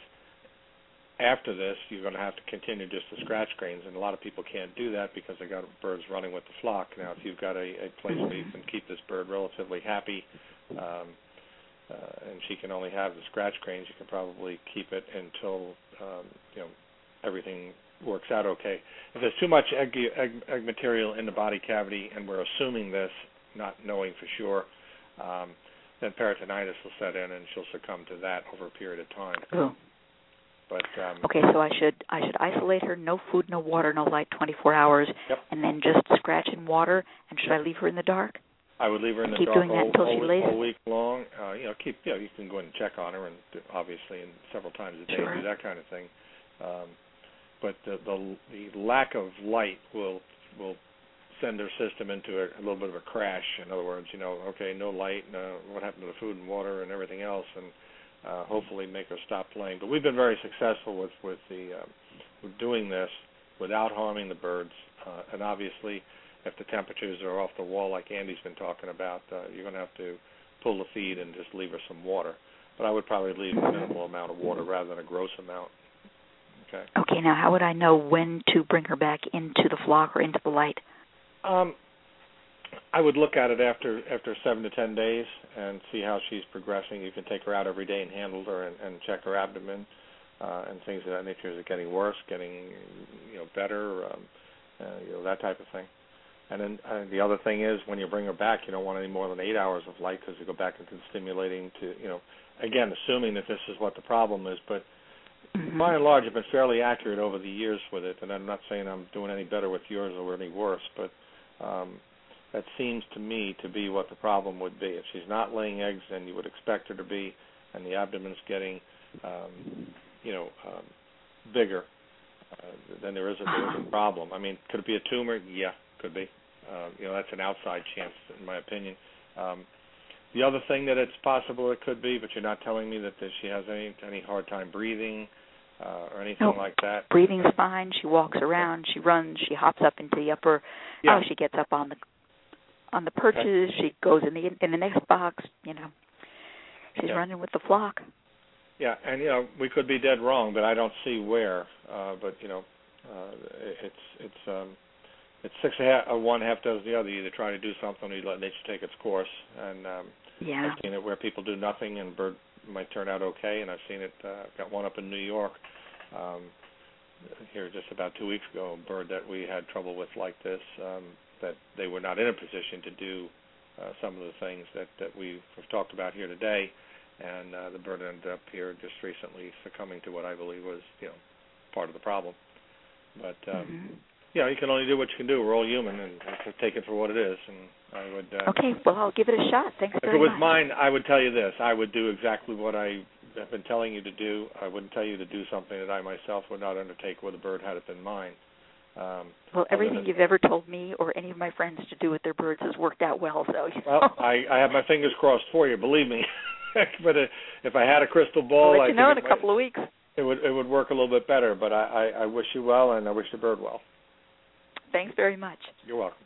after this, you're going to have to continue just the scratch grains, and a lot of people can't do that because they got birds running with the flock. Now, if you've got a, a place where you can keep this bird relatively happy, um, uh, and she can only have the scratch grains, you can probably keep it until um, you know everything works out okay. If there's too much egg, egg, egg material in the body cavity, and we're assuming this, not knowing for sure, um, then peritonitis will set in, and she'll succumb to that over a period of time. Oh. But, um, okay, so I should I should isolate her, no food, no water, no light, twenty-four hours, yep. and then just scratch and water. And should I leave her in the dark? I would leave her in and the keep dark doing that all, until all, she lays. all week long. Uh, you know, keep you know you can go in and check on her, and obviously, and several times a day sure. do that kind of thing. Um, but the, the the lack of light will will send her system into a, a little bit of a crash. In other words, you know, okay, no light, no, what happened to the food and water and everything else, and Uh, hopefully make her stop playing. But we've been very successful with, with the uh, with doing this without harming the birds. Uh, and obviously, if the temperatures are off the wall like Andy's been talking about, uh, you're going to have to pull the feed and just leave her some water. But I would probably leave a minimal amount of water rather than a gross amount. Okay. Okay, now how would I know when to bring her back into the flock or into the light? Um, I would look at it after after seven to ten days and see how she's progressing. You can take her out every day and handle her and, and check her abdomen uh, and things of that nature. Is it getting worse, getting you know better, um, uh, you know that type of thing. And then uh, the other thing is when you bring her back, you don't want any more than eight hours of light because you go back into stimulating to you know again assuming that this is what the problem is. But mm-hmm. by and large, I've been fairly accurate over the years with it, and I'm not saying I'm doing any better with yours or any worse, but um, that seems to me to be what the problem would be. If she's not laying eggs, then you would expect her to be, and the abdomen's getting, um, you know, um, bigger, uh, then there is, a, there is a problem. I mean, could it be a tumor? Yeah, could be. Uh, you know, that's an outside chance, in my opinion. Um, the other thing that it's possible it could be, but you're not telling me that she has any any hard time breathing uh, or anything no, like that. Breathing's fine. She walks around. She runs. She hops up into the upper. Yeah. Oh, she gets up on the on the perches. Okay. She goes in the in the next box. You know, she's yeah. running with the flock. Yeah, and you know we could be dead wrong, but I don't see where. Uh, but you know, uh, it's it's um, it's six a half, uh, one half does the other. You either try to do something or you let nature take its course. And um, yeah. I've seen it where people do nothing and bird might turn out okay. And I've seen it. Uh, got one up in New York um, here just about two weeks ago. A bird that we had trouble with like this. Um, that they were not in a position to do uh, some of the things that that we've talked about here today. And uh, the bird ended up here just recently succumbing to what I believe was, you know, part of the problem. But, um, mm-hmm. you know, you can only do what you can do. We're all human, and take it for what it is. And I would. Uh, okay, well, I'll give it a shot. Thanks very much. If it was much. mine, I would tell you this. I would do exactly what I have been telling you to do. I wouldn't tell you to do something that I myself would not undertake with a bird had it been mine. Um, well, everything you've ever told me or any of my friends to do with their birds has worked out well. So. Well, I, I have my fingers crossed for you, believe me. But uh, if I had a crystal ball, I'll let I you know in a might, couple of weeks. It would it would work a little bit better. But I, I, I wish you well, and I wish the bird well. Thanks very much. You're welcome.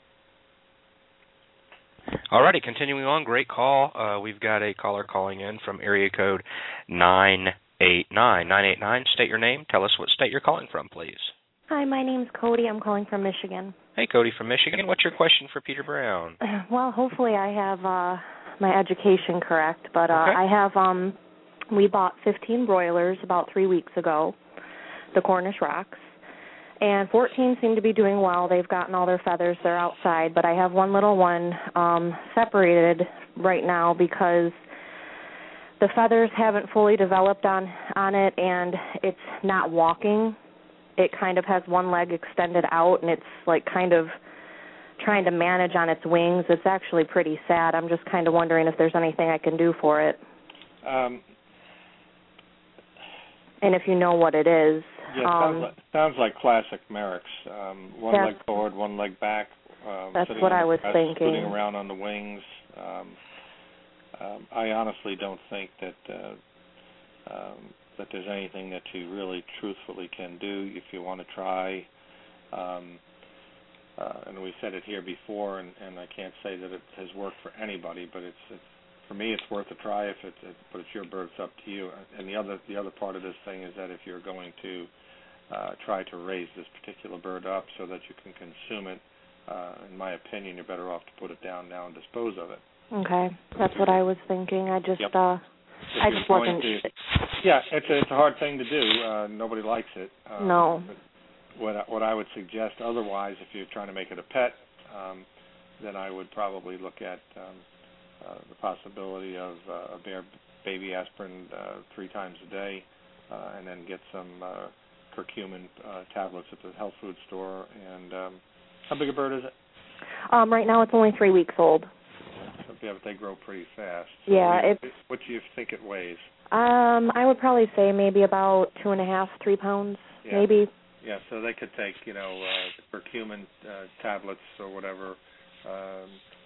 All righty, continuing on, great call. Uh, we've got a caller calling in from area code nine eight nine. nine eight nine, state your name. Tell us what state you're calling from, please. Hi, my name's Cody. I'm calling from Michigan. Hey, Cody from Michigan. What's your question for Peter Brown? Well, hopefully I have uh, my education correct, but uh, okay. I have, um, we bought fifteen broilers about three weeks ago, the Cornish Rocks, and fourteen seem to be doing well. They've gotten all their feathers. They're outside, but I have one little one um, separated right now because the feathers haven't fully developed on, on it, and it's not walking. It kind of has one leg extended out, and it's like kind of trying to manage on its wings. It's actually pretty sad. I'm just kind of wondering if there's anything I can do for it. Um, and if you know what it is. Yeah, it um, sounds, like, sounds like classic Merrick's. Um, one leg forward, one leg back. Um, that's what I was grass, thinking. Scooting around on the wings. Um, um, I honestly don't think that uh, um, that there's anything that you really truthfully can do if you want to try. Um, uh, and we said it here before, and, and I can't say that it has worked for anybody, but it's, it's for me it's worth a try. If it's, it, but it's your bird, it's up to you. And the other the other part of this thing is that if you're going to uh, try to raise this particular bird up so that you can consume it, uh, in my opinion, you're better off to put it down now and dispose of it. Okay, that's what I was thinking. I just, yep. uh, I just wasn't. To, yeah, it's a, it's a hard thing to do. Uh, nobody likes it. Um, no. But what I, what I would suggest, otherwise, if you're trying to make it a pet, um, then I would probably look at um, uh, the possibility of uh, a bare baby aspirin uh, three times a day, uh, and then get some uh, curcumin uh, tablets at the health food store. And um, how big a bird is it? Um, right now, it's only three weeks old. Yeah, but they grow pretty fast. So yeah, what, it's. What do you think it weighs? Um, I would probably say maybe about two and a half, three pounds, yeah. maybe. Yeah, so they could take, you know, uh, curcumin uh, tablets or whatever, um,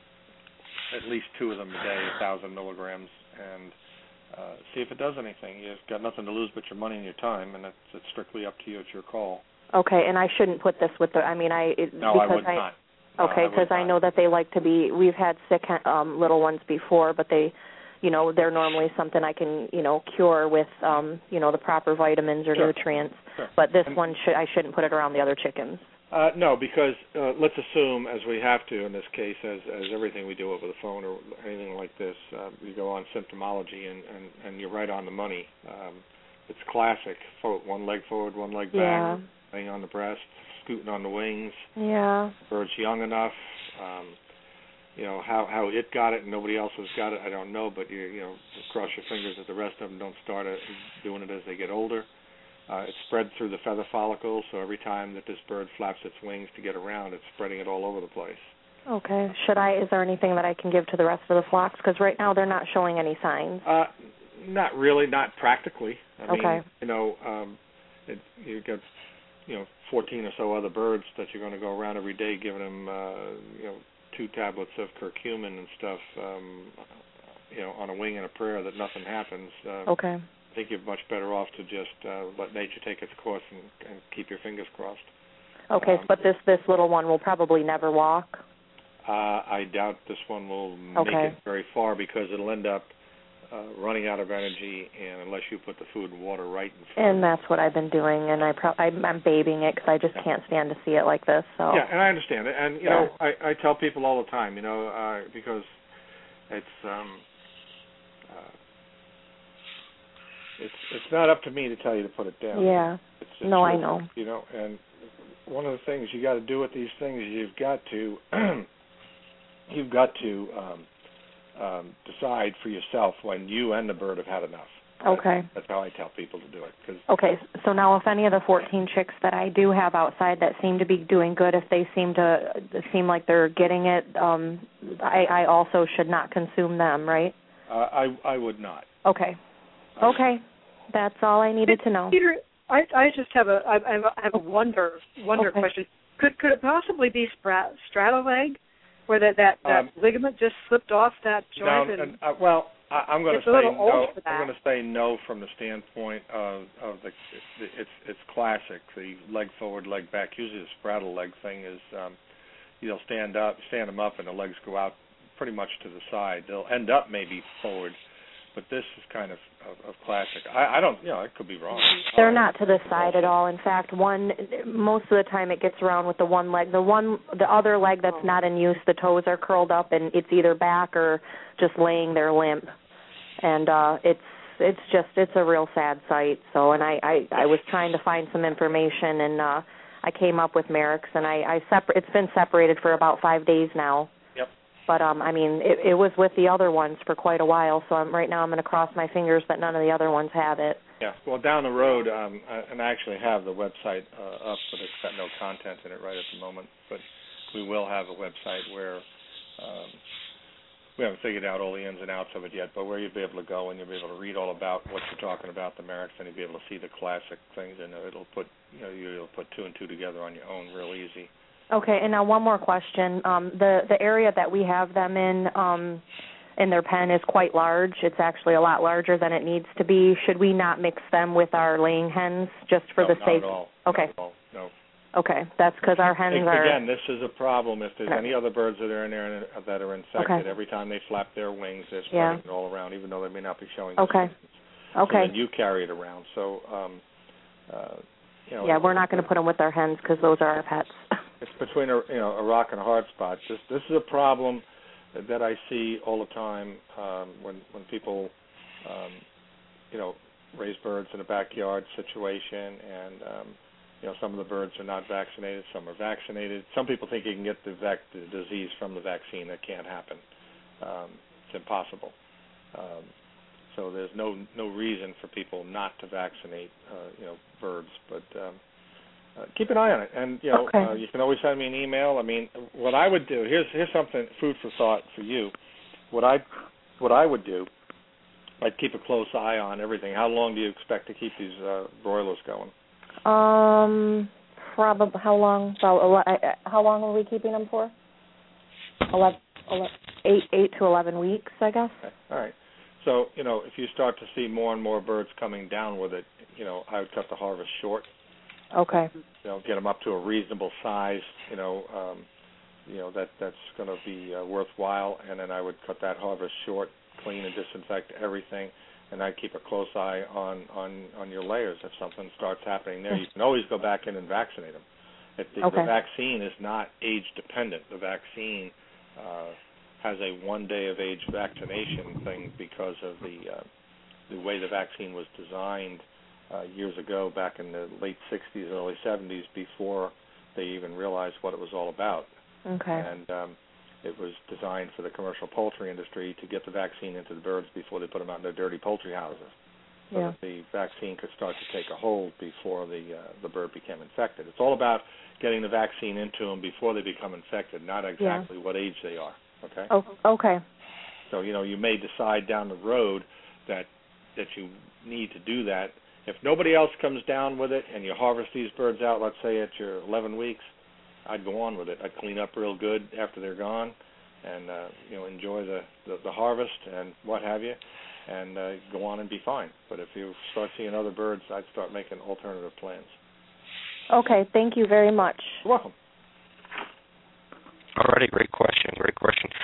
at least two of them a day, a thousand milligrams, and uh, see if it does anything. You've got nothing to lose but your money and your time, and it's, it's strictly up to you. It's your call. Okay, and I shouldn't put this with the. I mean, I it, no, because I would I, not. Okay, because no, I, I know that they like to be. We've had sick um, little ones before, but they, you know, they're normally something I can, you know, cure with, um, you know, the proper vitamins or sure. nutrients. Sure. But this and, one, should I shouldn't put it around the other chickens. Uh, no, because uh, let's assume, as we have to in this case, as as everything we do over the phone or anything like this, uh, we go on symptomology, and, and, and you're right on the money. Um, it's classic: one leg forward, one leg back, yeah. laying on the breast, scooting on the wings. Yeah. Bird's young enough. Um, you know how how it got it and nobody else has got it. I don't know, but you you know cross your fingers that the rest of them don't start it, doing it as they get older. Uh, it's spread through the feather follicles, so every time that this bird flaps its wings to get around, it's spreading it all over the place. Okay. Should I? Is there anything that I can give to the rest of the flocks? Because right now they're not showing any signs. Uh, not really, not practically. I okay. mean, you know, um, it, you got you know fourteen or so other birds that you're going to go around every day giving them uh, you know two tablets of curcumin and stuff, um, you know, on a wing and a prayer that nothing happens. Um, okay. I think you're much better off to just uh, let nature take its course and, and keep your fingers crossed. Okay, um, but this this little one will probably never walk? Uh, I doubt this one will okay. make it very far because it'll end up uh, running out of energy, and unless you put the food and water right in front. And that's what I've been doing, and I pro- I'm, I'm babying it because I just can't stand to see it like this. So yeah, and I understand it, and you yeah. know, I, I tell people all the time, you know, uh, because it's um, uh, it's it's not up to me to tell you to put it down. Yeah, it's, it's no, really, I know. You know, and one of the things you got to do with these things is you've got to you've got to um, um, decide for yourself when you and the bird have had enough. Okay. That's, that's how I tell people to do it. Cause okay, so now if any of the fourteen chicks that I do have outside that seem to be doing good, if they seem to seem like they're getting it, um, I, I also should not consume them, right? Uh, I I would not. Okay. Okay, that's all I needed to know. Peter, I I just have a I have a, I have a wonder wonder okay. question. Could could it possibly be sprat, stratoleg, where that that, that um, ligament just slipped off that joint? No, and and, uh, well, I, I'm going to say no. I'm going to say no from the standpoint of of the, the it's it's classic. The leg forward, leg back. Usually the spraddle leg thing is um, you'll stand up, stand them up, and the legs go out pretty much to the side. They'll end up maybe forward, but this is kind of of, of classic. I, I don't, you know, I could be wrong. They're not to the side at all. In fact, one most of the time it gets around with the one leg. The one, the other leg that's not in use, the toes are curled up, and it's either back or just laying there limp. And uh, it's it's just it's a real sad sight. So, and I, I, I was trying to find some information, and uh, I came up with Merrick's, and I, I separ- It's been separated for about five days now. But, um, I mean, it, it was with the other ones for quite a while, so I'm, right now I'm going to cross my fingers that none of the other ones have it. Yeah, well, down the road, um, I, and I actually have the website uh, up, but it's got no content in it right at the moment. But we will have a website where um, we haven't figured out all the ins and outs of it yet, but where you'll be able to go and you'll be able to read all about what you're talking about, the Merrick's, and you'll be able to see the classic things, and it'll put, you know, you'll put two and two together on your own real easy. Okay, and now one more question. Um, the the area that we have them in, um, in their pen is quite large. It's actually a lot larger than it needs to be. Should we not mix them with our laying hens just for no, the not sake? At all. Okay. Not at all. No. Okay, that's because our hens Again, are. Again, this is a problem. If there's any other birds that are in there that are infected, okay. every time they flap their wings, they're spreading yeah. it all around, even though they may not be showing. Okay. So Okay. then you carry it around. So, um, uh, you know. Yeah, we're not going to put them with our hens because those are our pets. It's between a you know a rock and a hard spot. This this is a problem that I see all the time um, when when people um, you know raise birds in a backyard situation, and um, you know some of the birds are not vaccinated, some are vaccinated. Some people think you can get the, vac- the disease from the vaccine. That can't happen. Um, it's impossible. Um, so there's no no reason for people not to vaccinate uh, you know birds, but um, Uh, keep an eye on it, and you know okay. uh, you can always send me an email. I mean, what I would do here's here's something food for thought for you. What I what I would do, I'd keep a close eye on everything. How long do you expect to keep these uh, broilers going? Um, probably how long? About how long are we keeping them for? Eleven, eleven, eight, eight to eleven weeks, I guess. Okay. All right. So you know, if you start to see more and more birds coming down with it, you know, I would cut the harvest short. Okay. You know, get them up to a reasonable size. You know, um, you know that that's going to be uh, worthwhile. And then I would cut that harvest short, clean and disinfect everything, and I'd keep a close eye on, on, on your layers. If something starts happening there, you can always go back in and vaccinate them. If the, okay. the vaccine is not age dependent. The vaccine uh, has a one day of age vaccination thing because of the uh, the way the vaccine was designed. Uh, years ago, back in the late sixties, early seventies, before they even realized what it was all about. Okay. And um, it was designed for the commercial poultry industry to get the vaccine into the birds before they put them out in their dirty poultry houses, so yeah. that the vaccine could start to take a hold before the uh, the bird became infected. It's all about getting the vaccine into them before they become infected, not exactly yeah. what age they are. Okay. Oh, okay. So you know, you may decide down the road that that you need to do that. If nobody else comes down with it and you harvest these birds out, let's say at your eleven weeks, I'd go on with it. I'd clean up real good after they're gone, and uh, you know enjoy the, the, the harvest and what have you, and uh, go on and be fine. But if you start seeing other birds, I'd start making alternative plans. Okay, thank you very much. You're welcome. Alrighty, great question, great question. Let's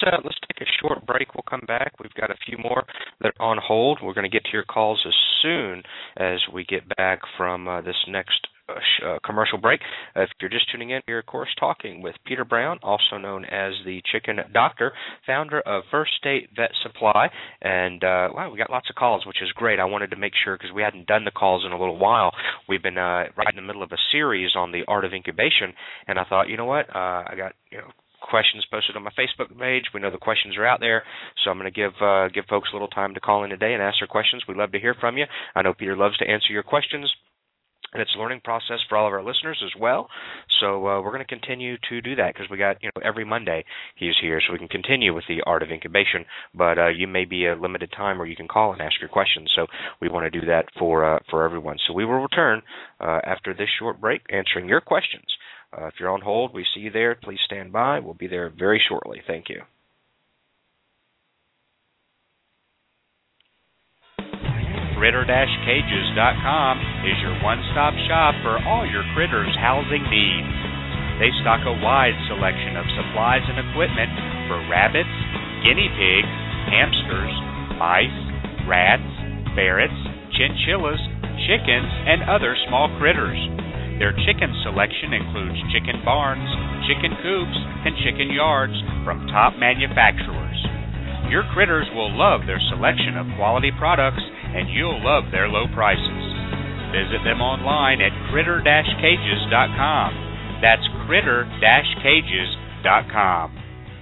uh, let's take a short break. We'll come back. We've got a few more that are on hold. We're going to get to your calls as soon as we get back from uh, this next uh, sh- uh, commercial break. Uh, if you're just tuning in, we're, of course, talking with Peter Brown, also known as the Chicken Doctor, founder of First State Vet Supply. And, uh, wow, we got lots of calls, which is great. I wanted to make sure, because we hadn't done the calls in a little while, we've been uh, right in the middle of a series on the art of incubation, and I thought, you know what, uh, I got, you know, questions posted on my Facebook page. We know the questions are out there, so I'm going to give uh, give folks a little time to call in today and ask their questions. We'd love to hear from you. I know Peter loves to answer your questions, and it's a learning process for all of our listeners as well. So uh, we're going to continue to do that because we got, you know, every Monday he's here, so we can continue with the art of incubation. But uh, you may be a limited time where you can call and ask your questions. So we want to do that for uh, for everyone. So we will return uh, after this short break answering your questions. Uh, if you're on hold, we see you there. Please stand by. We'll be there very shortly. Thank you. Critter Cages dot com is your one-stop shop for all your critters housing needs. They stock a wide selection of supplies and equipment for rabbits, guinea pigs, hamsters, mice, rats, ferrets, chinchillas, chickens, and other small critters. Their chicken selection includes chicken barns, chicken coops, and chicken yards from top manufacturers. Your critters will love their selection of quality products, and you'll love their low prices. Visit them online at Critter Cages dot com. That's Critter Cages dot com.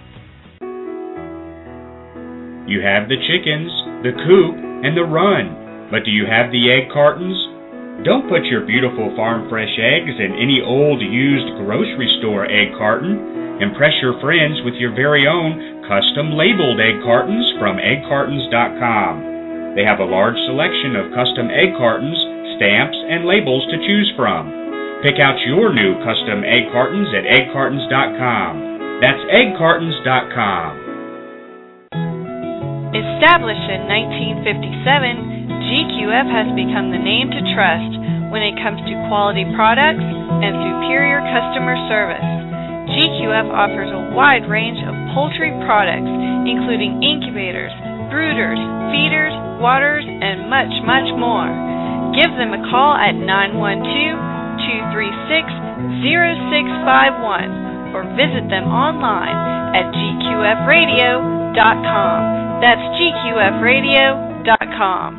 You have the chickens, the coop, and the run, but do you have the egg cartons? Don't put your beautiful farm fresh eggs in any old used grocery store egg carton. Impress your friends with your very own custom labeled egg cartons from egg cartons dot com. They have a large selection of custom egg cartons, stamps, and labels to choose from. Pick out your new custom egg cartons at egg cartons dot com. That's egg cartons dot com. Established in nineteen fifty-seven, G Q F has become the name to trust when it comes to quality products and superior customer service. G Q F offers a wide range of poultry products, including incubators, brooders, feeders, waters, and much, much more. Give them a call at nine one two, two three six, zero six five one or visit them online at G Q F radio dot com. That's G Q F radio dot com.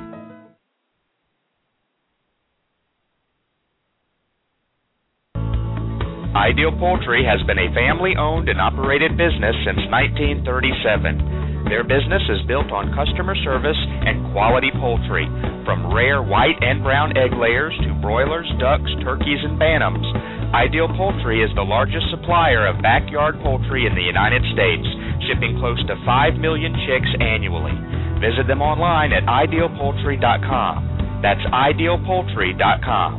Ideal Poultry has been a family-owned and operated business since nineteen thirty-seven. Their business is built on customer service and quality poultry, from rare white and brown egg layers to broilers, ducks, turkeys, and bantams. Ideal Poultry is the largest supplier of backyard poultry in the United States, shipping close to five million chicks annually. Visit them online at ideal poultry dot com. That's ideal poultry dot com.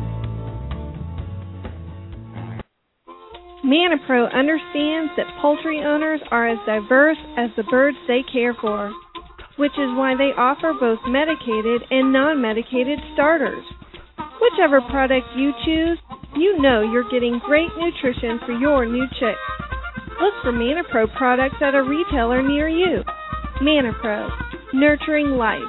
ManaPro understands that poultry owners are as diverse as the birds they care for, which is why they offer both medicated and non-medicated starters. Whichever product you choose, you know you're getting great nutrition for your new chicks. Look for ManaPro products at a retailer near you. ManaPro, nurturing life.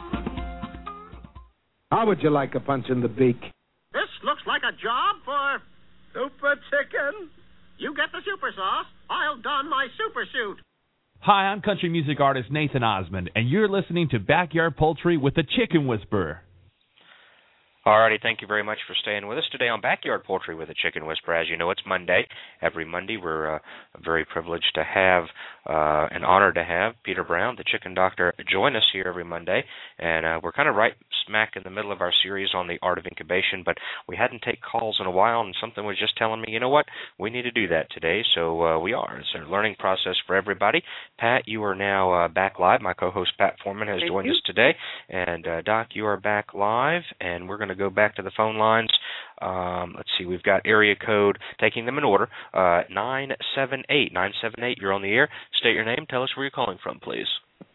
How would you like a punch in the beak? This looks like a job for Super Chicken. You get the super sauce, I'll don my super suit. Hi, I'm country music artist Nathan Osmond, and you're listening to Backyard Poultry with the Chicken Whisperer. Alrighty, thank you very much for staying with us today on Backyard Poultry with the Chicken Whisperer. As you know, it's Monday. Every Monday, we're uh, very privileged to have, uh, and honored to have, Peter Brown, the Chicken Doctor, join us here every Monday. And uh, we're kind of right smack in the middle of our series on the art of incubation, but we hadn't taken calls in a while, and something was just telling me, you know what, we need to do that today, so uh, we are. It's a learning process for everybody. Pat, you are now uh, back live. My co-host, Pat Foreman, has Thank joined you. us today. And, uh, Doc, you are back live, and we're going to go back to the phone lines. Um, let's see, we've got area code, taking them in order, uh, nine seven eight. nine seven eight, you're on the air. State your name. Tell us where you're calling from, please.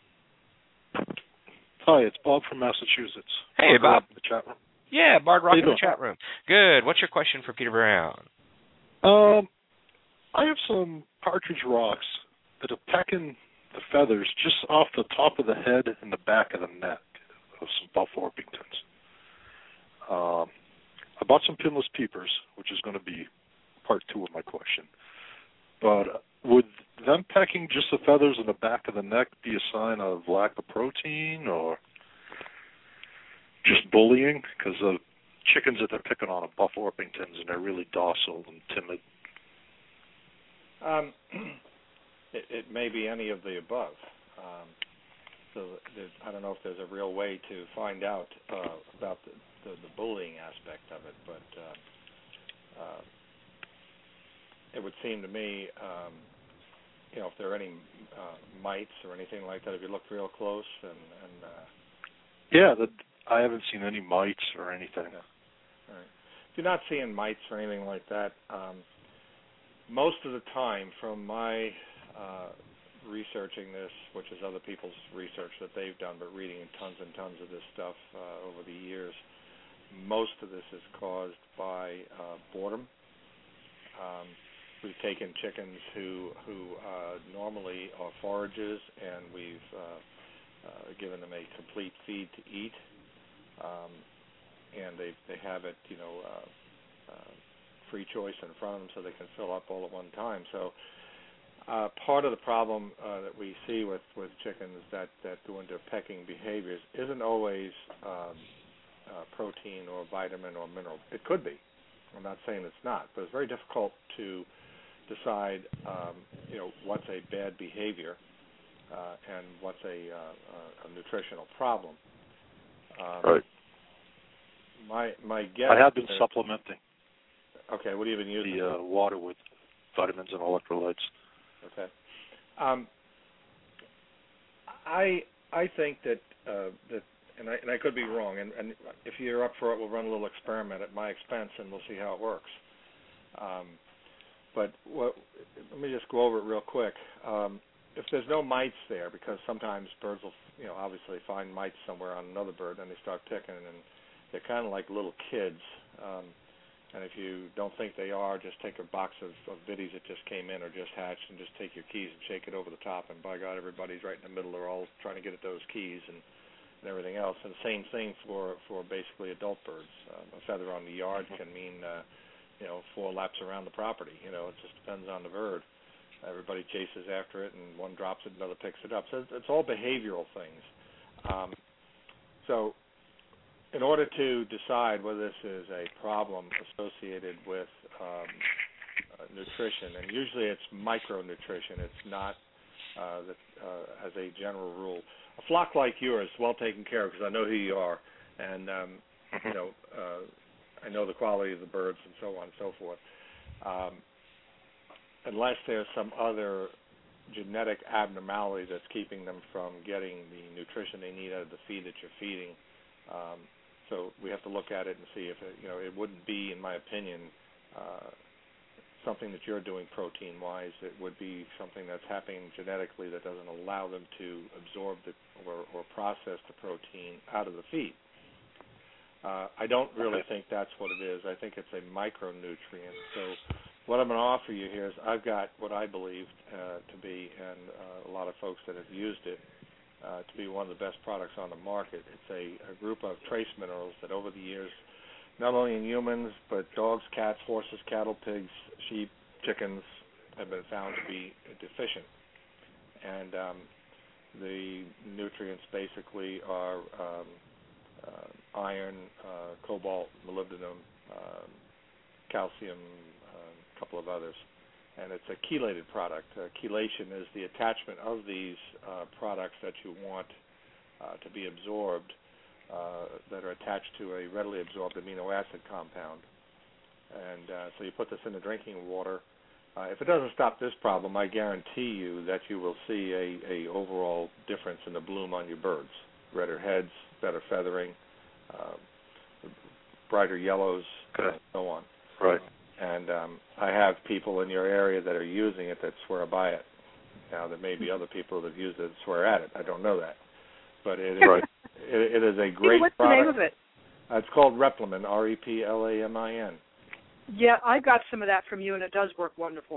Hi, it's Bob from Massachusetts. Hey, Bard Bob. Rock in the chat room. Yeah, Bard Rock How you in the doing? chat room. Good. What's your question for Peter Brown? Um, I have some partridge rocks that are pecking the feathers just off the top of the head and the back of the neck of some buff Orpingtons. Um, I bought some pinless peepers, which is going to be part two of my question. But would them pecking just the feathers in the back of the neck be a sign of lack of protein or just bullying? Because the chickens that they're picking on are buff Orpingtons, and they're really docile and timid. Um, it, it may be any of the above. Um, so I don't know if there's a real way to find out uh, about the, the, the bullying aspect of it, but uh, uh, it would seem to me, um, you know, if there are any uh, mites or anything like that, if you look real close and... and uh, yeah, the, I haven't seen any mites or anything. Yeah. All right. If you're not seeing mites or anything like that, um, most of the time from my uh, researching this, which is other people's research that they've done, but reading tons and tons of this stuff uh, over the years, most of this is caused by uh, boredom. Um, we've taken chickens who who uh, normally are foragers, and we've uh, uh, given them a complete feed to eat, um, and they they have it, you know, uh, uh, free choice in front of them, so they can fill up all at one time. So uh, part of the problem uh, that we see with, with chickens that, that go into pecking behaviors isn't always um, uh, protein or vitamin or mineral. It could be. I'm not saying it's not, but it's very difficult to decide, um, you know, what's a bad behavior uh, and what's a, uh, a nutritional problem. Um, right. My my guess. I have been is, supplementing. Okay, what do you even use? The uh, water with vitamins and electrolytes. Okay. Um, I I think that uh, that, and I and I could be wrong. And, and if you're up for it, we'll run a little experiment at my expense, and we'll see how it works. Um, but what, let me just go over it real quick. Um, if there's no mites there, because sometimes birds will, you know, obviously find mites somewhere on another bird, and they start picking, and they're kind of like little kids. Um, And if you don't think they are, just take a box of, of biddies that just came in or just hatched and just take your keys and shake it over the top, and by God, everybody's right in the middle. They're all trying to get at those keys and, and everything else. And the same thing for, for basically adult birds. Um, a feather on the yard can mean, uh, you know, four laps around the property. You know, it just depends on the bird. Everybody chases after it, and one drops it, another picks it up. So it's, it's all behavioral things. Um, so in order to decide whether this is a problem associated with um, uh, nutrition, and usually it's micronutrition, it's not uh, the, uh, as a general rule. A flock like yours, well taken care of, because I know who you are, and um, you know uh, I know the quality of the birds and so on and so forth. Um, unless there's some other genetic abnormality that's keeping them from getting the nutrition they need out of the feed that you're feeding. Um, So we have to look at it and see if it, you know, it wouldn't be, in my opinion, uh, something that you're doing protein-wise. It would be something that's happening genetically that doesn't allow them to absorb the, or, or process the protein out of the feed. Uh, I don't really think that's what it is. I think it's a micronutrient. So what I'm going to offer you here is I've got what I believe uh, to be, and uh, a lot of folks that have used it, Uh, to be one of the best products on the market. It's a, a group of trace minerals that over the years, not only in humans, but dogs, cats, horses, cattle, pigs, sheep, chickens, have been found to be deficient. And um, the nutrients basically are um, uh, iron, uh, cobalt, molybdenum, uh, calcium, uh, a couple of others. And it's a chelated product. Uh, chelation is the attachment of these uh, products that you want uh, to be absorbed uh, that are attached to a readily absorbed amino acid compound. And uh, so you put this in the drinking water. Uh, if it doesn't stop this problem, I guarantee you that you will see a, a overall difference in the bloom on your birds. Redder heads, better feathering, uh, brighter yellows, okay. And so on. Right. And um, I have people in your area that are using it that swear by it. Now, there may be other people that have used it that swear at it. I don't know that. But it is, right. it, it is a great What's product. What's the name of it? Uh, it's called Replamin, R E P L A M I N. Yeah, I got some of that from you, and it does work wonderful.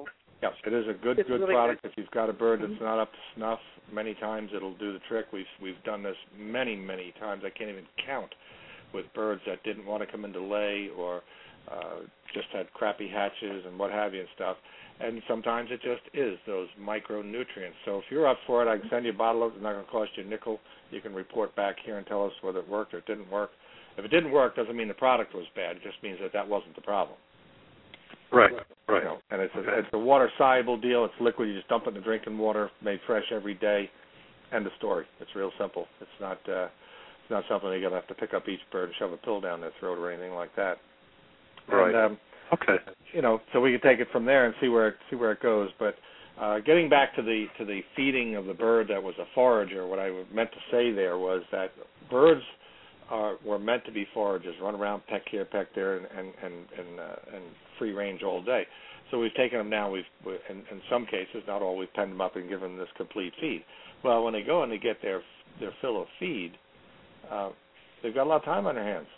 Yes, it is a good, it's good really product. good. If you've got a bird that's mm-hmm. not up to snuff, many times it'll do the trick. We've we've done this many, many times. I can't even count with birds that didn't want to come into lay or uh, just had crappy hatches and what have you and stuff. And sometimes it just is those micronutrients. So if you're up for it, I can send you a bottle of it. It's not going to cost you a nickel. You can report back here and tell us whether it worked or it didn't work. If it didn't work, doesn't mean the product was bad. It just means that that wasn't the problem. Right, right. You know, and it's a, it's a water-soluble deal. It's liquid. You just dump it in the drinking water, made fresh every day. End of story. It's real simple. It's not uh, it's not something you're going to have to pick up each bird and shove a pill down their throat or anything like that. Right. And, um, okay. You know, so we can take it from there and see where it, see where it goes. But uh, getting back to the to the feeding of the bird that was a forager, what I meant to say there was that birds are were meant to be foragers, run around, peck here, peck there, and and and and, uh, and free range all day. So we've taken them now. We've we, in, in some cases, not all, we've penned them up and given them this complete feed. Well, when they go and they get their their fill of feed, uh, they've got a lot of time on their hands.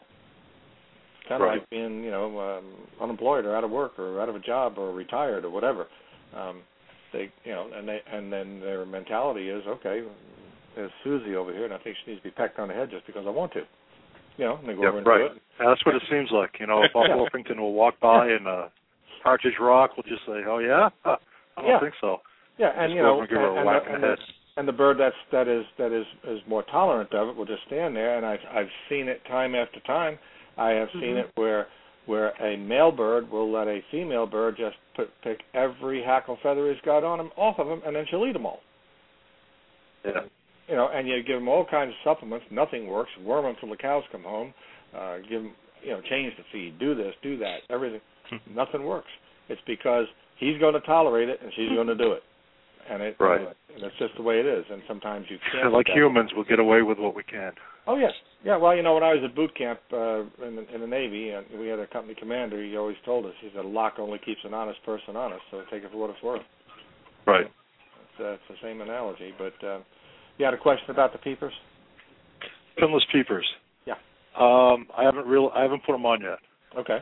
Kind of right. like being, you know, um, unemployed or out of work or out of a job or retired or whatever. Um, they, you know, and they and then their mentality is, okay, there's Susie over here, and I think she needs to be pecked on the head just because I want to. You know, and they go yeah, over and right. do it. Yeah, that's what it seems like. You know, Buffalo Orpington will walk by and uh, Partridge Rock will just say, "Oh yeah, I don't yeah. think so." Yeah, and just you know, and, give her a and, whack and, in the head. The, and the bird that's that is that is is more tolerant of it will just stand there, and I've I've seen it time after time. I have mm-hmm. seen it where where a male bird will let a female bird just put, pick every hackle feather he's got on him off of him, and then she'll eat them all. Yeah. You know, and you give them all kinds of supplements. Nothing works. Worm them till the cows come home. Uh, give them, you know, change the feed. Do this, do that. Everything. Nothing works. It's because he's going to tolerate it and she's going to do it. And it, right. and, it, and it's just the way it is. And sometimes you can't. Like humans, we'll get away with what we can. Oh yes, yeah. Well, you know, when I was at boot camp uh, in, the, in the Navy, and we had a company commander. He always told us, he said, "A lock only keeps an honest person honest." So take it for what it's worth. Right. It's, uh, it's the same analogy. But uh, you had a question about the peepers? Pinless peepers. Yeah. Um, I haven't real. I haven't put them on yet. Okay.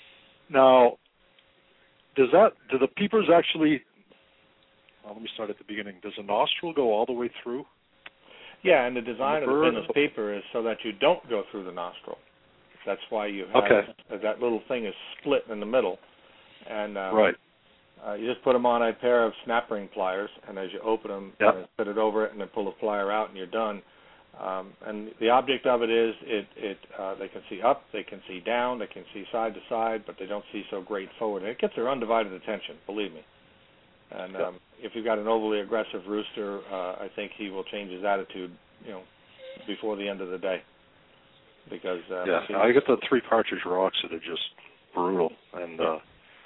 Now, does that do the peepers actually? Well, let me start at the beginning. Does the nostril go all the way through? Yeah, and the design the of the bird? pinless peeper is so that you don't go through the nostril. That's why you have okay. that little thing is split in the middle, and um, right. Uh, you just put them on a pair of snap ring pliers, and as you open them, yep. you put it over it, and then pull the plier out, and you're done. Um, and the object of it is, it it uh, they can see up, they can see down, they can see side to side, but they don't see so great forward. And it gets their undivided attention, believe me. And um, if you've got an overly aggressive rooster, uh, I think he will change his attitude, you know, before the end of the day. Because uh, yeah, I get the three Partridge Rocks that are just brutal, and uh,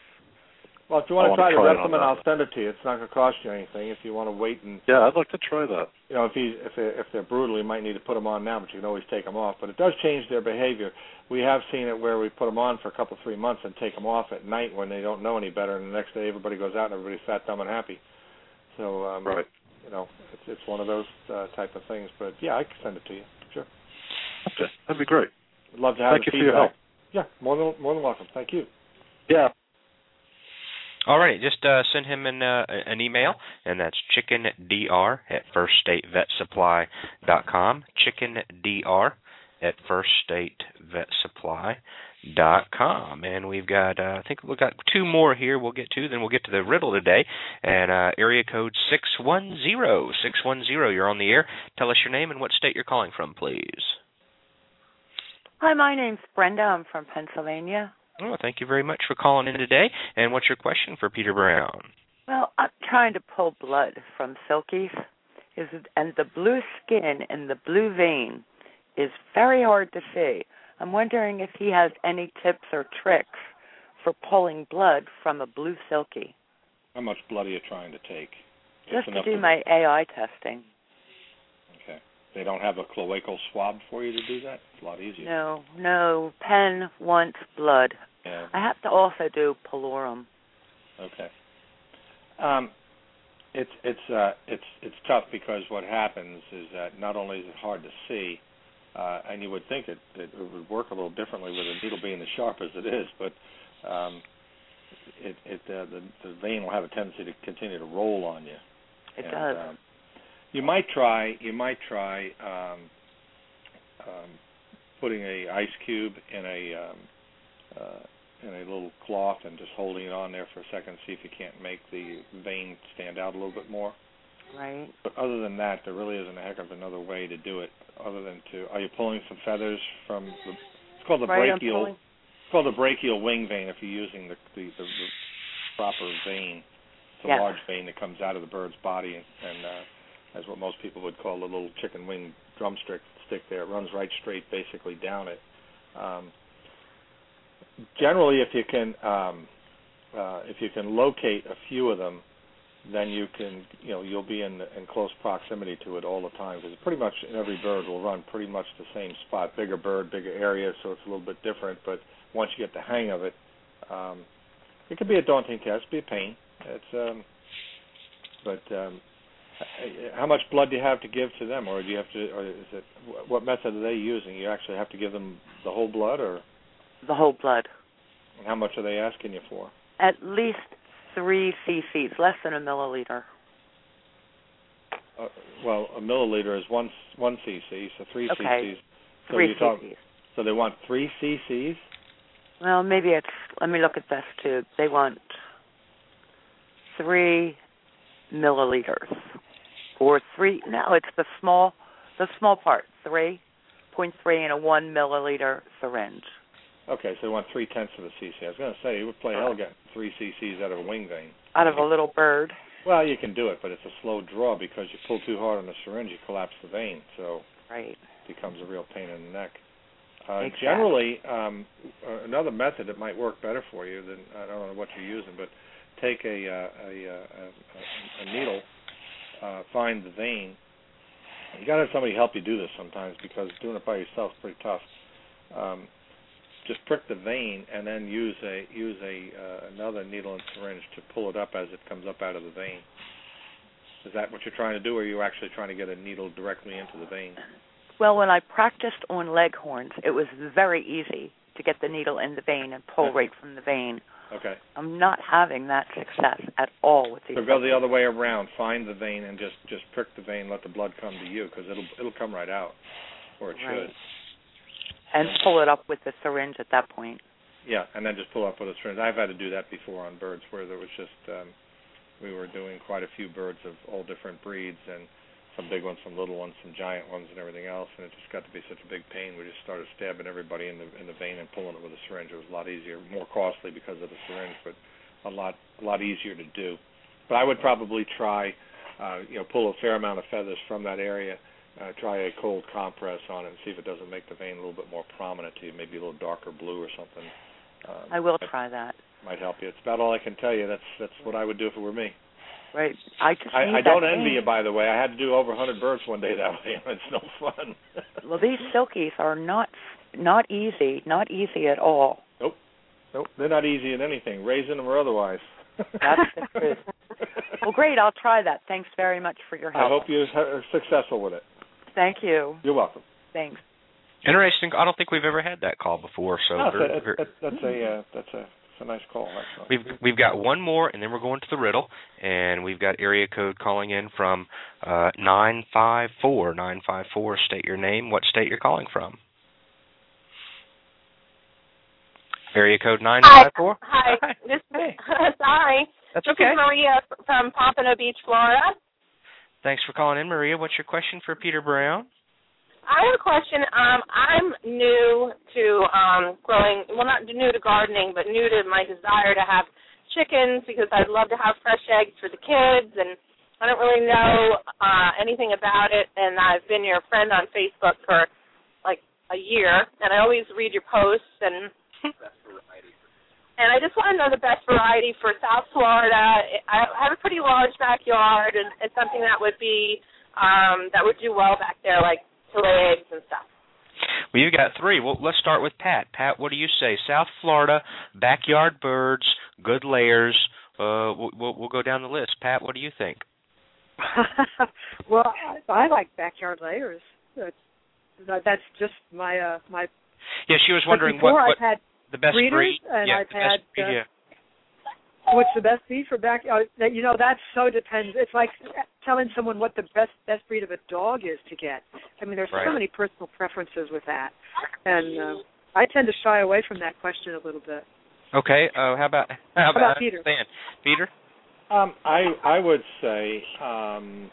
well, if you want to try to try rep them, and I'll send it to you. It's not going to cost you anything. If you want to wait and yeah, I'd like to try that. You know, if he if they if they're brutal, you might need to put them on now, but you can always take them off. But it does change their behavior. We have seen it where we put them on for a couple three months and take them off at night when they don't know any better, and the next day everybody goes out and everybody's fat, dumb, and happy. So um, right. you know, it's it's one of those uh, type of things. But yeah, I can send it to you. Sure. Okay, that'd be great. I'd love to have Thank the you for your help. Yeah, more than more than welcome. Thank you. Yeah. All right, just uh, send him an uh, an email, and that's chickendr at first state vet supply dot com. Chickendr at first state vet supply dot com. And we've got, uh, I think we've got two more here we'll get to, then we'll get to the riddle today. And uh, area code six one zero. six one zero, you're on the air. Tell us your name and what state you're calling from, please. Hi, my name's Brenda. I'm from Pennsylvania. Oh, thank you very much for calling in today. And what's your question for Peter Brown? Well, I'm trying to pull blood from silkies, is and the blue skin and the blue vein is very hard to see. I'm wondering if he has any tips or tricks for pulling blood from a blue silkie. How much blood are you trying to take? Just to do to... my A I testing. Okay. They don't have a cloacal swab for you to do that? It's a lot easier. No, no. Pen wants blood. Yeah. I have to also do palorum. Okay. Um, it's it's uh, it's it's tough because what happens is that not only is it hard to see, uh, and you would think it, it it would work a little differently with a needle being as sharp as it is, but um, it, it uh, the, the vane will have a tendency to continue to roll on you. It and, does. Um, you might try. You might try um, um, putting a ice cube in a um, uh, in a little cloth and just holding it on there for a second. See if you can't make the vane stand out a little bit more. Right. But other than that, there really isn't a heck of another way to do it. Other than to, are you pulling some feathers from the? It's called the right, brachial. It's called the brachial wing vane if you're using the the, the, the proper vane. It's a yes. large vane that comes out of the bird's body, and uh, as what most people would call a little chicken wing drumstick stick there. It runs right straight, basically down it. Um, generally, if you can um, uh, if you can locate a few of them, then you can, you know, you'll be in, in close proximity to it all the time, because pretty much every bird will run pretty much the same spot. Bigger bird, bigger area, so it's a little bit different. But once you get the hang of it, um, it can be a daunting test, be a pain. It's, um, but um, how much blood do you have to give to them, or do you have to, or is it, what method are they using? You actually have to give them the whole blood, or the whole blood? And how much are they asking you for? At least three cc's, less than a milliliter. Uh, well, a milliliter is one one cc, so three okay. cc's. So three talk, cc's. So they want three cc's? Well, maybe it's, let me look at this too. They want three milliliters. Or three, no, it's the small, the small part, three point three in a one milliliter syringe. Okay, so they want three tenths of a cc. I was going to say, you would play hell getting three cc's out of a wing vane. Out of a little bird? Well, you can do it, but it's a slow draw because you pull too hard on the syringe, you collapse the vein. So right. it becomes a real pain in the neck. Uh, exactly. Generally, um, uh, another method that might work better for you than, I don't know what you're using, but take a, uh, a, a, a, a needle, uh, find the vein. You got to have somebody help you do this sometimes because doing it by yourself is pretty tough. Um, just prick the vein and then use a use a uh, another needle and syringe to pull it up as it comes up out of the vein. Is that what you're trying to do, or are you actually trying to get a needle directly into the vein? Well, when I practiced on leghorns, it was very easy to get the needle in the vein and pull right from the vein. Okay. I'm not having that success at all with these. So go the other way around. Find the vein and just, just prick the vein. Let the blood come to you because it'll it'll come right out, or it right. should. And pull it up with the syringe at that point. Yeah, and then just pull up with a syringe. I've had to do that before on birds where there was just um, we were doing quite a few birds of all different breeds, and some big ones, some little ones, some giant ones, and everything else. And it just got to be such a big pain. We just started stabbing everybody in the in the vein and pulling it with a syringe. It was a lot easier, more costly because of the syringe, but a lot a lot easier to do. But I would probably try, uh, you know, pull a fair amount of feathers from that area. Uh, try a cold compress on it and see if it doesn't make the vein a little bit more prominent to you, maybe a little darker blue or something. Um, I will that try that. Might help you. It's about all I can tell you. That's that's what I would do if it were me. Right. I just I, need I don't that envy vein. you, by the way. I had to do over one hundred birds one day that way. It's no fun. Well, these silkies are not not easy, not easy at all. Nope. Nope. They're not easy in anything, raising them or otherwise. That's the truth. Well, great. I'll try that. Thanks very much for your help. I hope you're successful with it. Thank you. You're welcome. Thanks. Interesting. I don't think we've ever had that call before. So no, very, that's, very, that's, that's a uh, that's a it's a nice call. Actually. We've we've got one more, and then we're going to the riddle, and we've got area code calling in from uh, nine five four nine five four. State your name. What state you're calling from? Area code nine five four. Hi. Hi. This, hey. Sorry. That's this okay. This is Maria from Pompano Beach, Florida. Thanks for calling in, Maria. What's your question for Peter Brown? I have a question. Um, I'm new to um, growing, well, not new to gardening, but new to my desire to have chickens because I'd love to have fresh eggs for the kids, and I don't really know uh, anything about it, and I've been your friend on Facebook for like a year, and I always read your posts, and and I just want to know the best variety for South Florida. I have a pretty large backyard, and it's something that would be um, that would do well back there, like to lay eggs and stuff. Well, you've got three. Well, let's start with Pat. Pat, what do you say? South Florida, backyard birds, good layers. Uh, we'll, we'll go down the list. Pat, what do you think? Well, I, I like backyard layers. That's, that's just my uh, my. Yeah, she was wondering before what, what I've had the best breeders, breed. And yeah, I've the had best breed, uh, yeah. what's the best breed for back? Uh, that you know, that so depends. It's like telling someone what the best best breed of a dog is to get. I mean, there's right. so many personal preferences with that, and uh, I tend to shy away from that question a little bit. Okay. Uh, how about how, how about, about Peter? Stan? Peter? Um, I I would say um,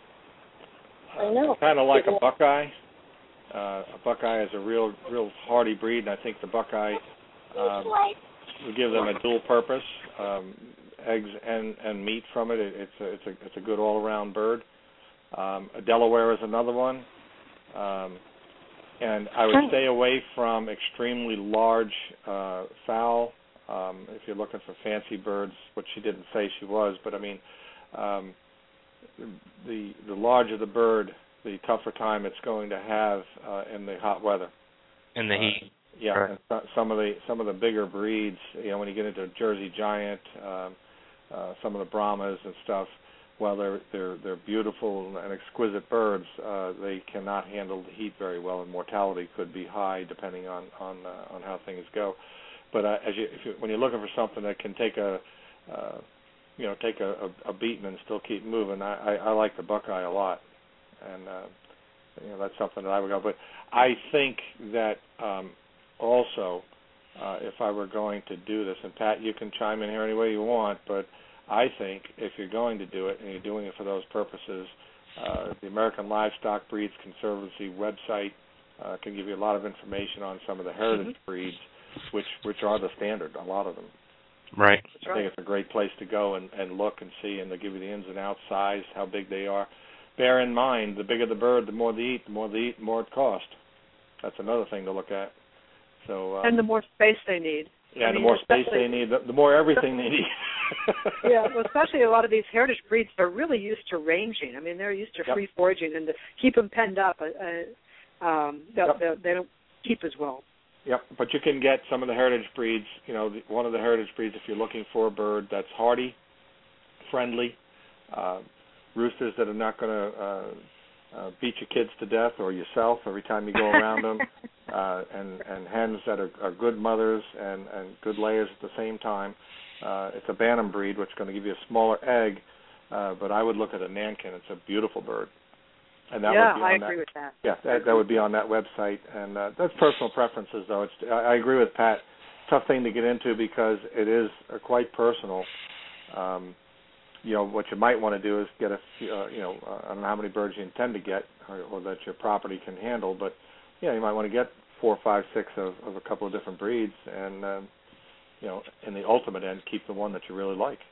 I know. kind of like a Buckeye. Uh, a Buckeye is a real real hardy breed, and I think the Buckeye um, will give them a dual purpose, um, eggs and, and meat from it. it. It's a it's a it's a good all around bird. Um, a Delaware is another one, um, and I would stay away from extremely large uh, fowl. Um, if you're looking for fancy birds, which she didn't say she was, but I mean, um, the the larger the bird, the tougher time it's going to have uh, in the hot weather. In the heat. Uh, yeah, right. and so, some of the some of the bigger breeds, you know, when you get into Jersey Giant, um, uh, some of the Brahmas and stuff, while they're they're they're beautiful and exquisite birds, uh, they cannot handle the heat very well, and mortality could be high depending on on uh, on how things go. But uh, as you, if you, when you're looking for something that can take a, uh, you know, take a, a, a beating and still keep moving, I, I, I like the Buckeye a lot, and uh, you know that's something that I would go. But I think that um, also, uh, if I were going to do this, and Pat, you can chime in here any way you want, but I think if you're going to do it and you're doing it for those purposes, uh, the American Livestock Breeds Conservancy website uh, can give you a lot of information on some of the heritage mm-hmm. breeds. Which which are the standard, a lot of them. Right. I think it's a great place to go and, and look and see, and they'll give you the ins and outs, size, how big they are. Bear in mind, the bigger the bird, the more they eat, the more they eat, the more it costs. That's another thing to look at. So um, and the more space they need. Yeah, I the mean, more space they need, the, the more everything they need. Yeah, well, especially a lot of these heritage breeds are really used to ranging. I mean, they're used to yep. free foraging, and to keep them penned up, uh, um, yep. they don't keep as well. Yep, but you can get some of the heritage breeds. You know, the, one of the heritage breeds, if you're looking for a bird that's hardy, friendly, uh, roosters that are not going to uh, uh, beat your kids to death or yourself every time you go around them, uh, and, and hens that are, are good mothers and, and good layers at the same time. Uh, it's a Bantam breed, which is going to give you a smaller egg, uh, but I would look at a Nankin. It's a beautiful bird. And that yeah, would be on I agree that, with that. Yeah, that, that would be on that website, and uh, that's personal preferences, though. It's I, I agree with Pat. Tough thing to get into because it is uh, quite personal. Um, you know, what you might want to do is get a, uh, you know, uh, I don't know how many birds you intend to get, or, or that your property can handle, but yeah, you might want to get four, five, six of, of a couple of different breeds, and um, you know, in the ultimate end, keep the one that you really like.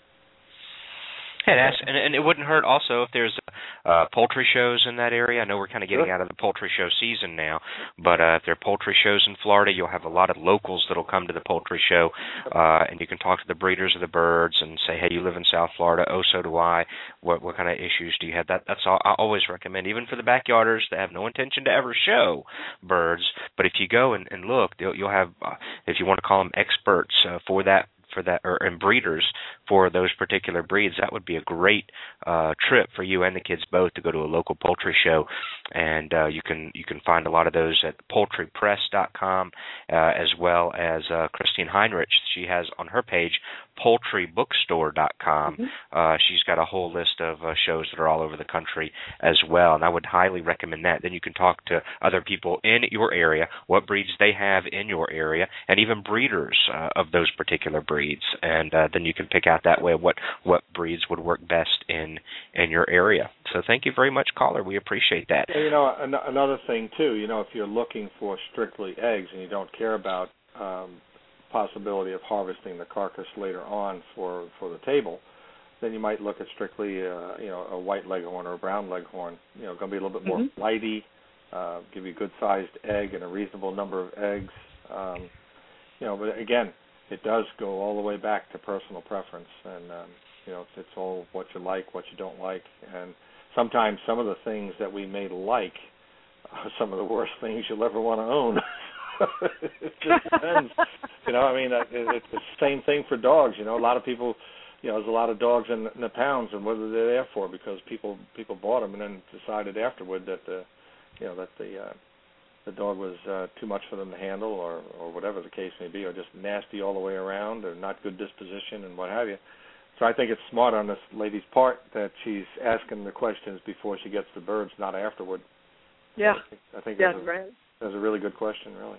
And, ask, and, and it wouldn't hurt also if there's uh, poultry shows in that area. I know we're kind of getting sure. out of the poultry show season now, but uh, if there are poultry shows in Florida, you'll have a lot of locals that will come to the poultry show, uh, and you can talk to the breeders of the birds and say, hey, you live in South Florida. Oh, so do I. What what kind of issues do you have? That That's all I always recommend, even for the backyarders that have no intention to ever show birds. But if you go and, and look, you'll, you'll have, uh, if you want to call them experts uh, for that, for that, or and breeders for those particular breeds, that would be a great uh, trip for you and the kids both to go to a local poultry show, and uh, you can you can find a lot of those at poultry press dot com, uh, as well as uh, Christine Heinrich. She has on her page poultry bookstore dot com. Mm-hmm. Uh, she's got a whole list of uh, shows that are all over the country as well, and I would highly recommend that. Then you can talk to other people in your area, what breeds they have in your area, and even breeders uh, of those particular breeds. And uh, then you can pick out that way what, what breeds would work best in in your area. So thank you very much, caller. We appreciate that. You know, an- another thing, too, you know, if you're looking for strictly eggs and you don't care about um, possibility of harvesting the carcass later on for, for the table, then you might look at strictly, uh, you know, a white leghorn or a brown leghorn. You know, going to be a little bit more mm-hmm. flighty, uh, give you a good-sized egg and a reasonable number of eggs. Um, you know, but again, it does go all the way back to personal preference, and um, you know, it's all what you like, what you don't like, and sometimes some of the things that we may like are some of the worst things you'll ever want to own. It just depends, you know. I mean, it's the same thing for dogs. You know, a lot of people, you know, there's a lot of dogs in, in the pounds, and what are they there for? Because people people bought them and then decided afterward that the, you know, that the uh, the dog was uh, too much for them to handle, or, or whatever the case may be, or just nasty all the way around, or not good disposition, and what have you. so I think it's smart on this lady's part that she's asking the questions before she gets the birds, not afterward. Yeah. So I think, I think yeah, that's, a, right. that's a really good question, really.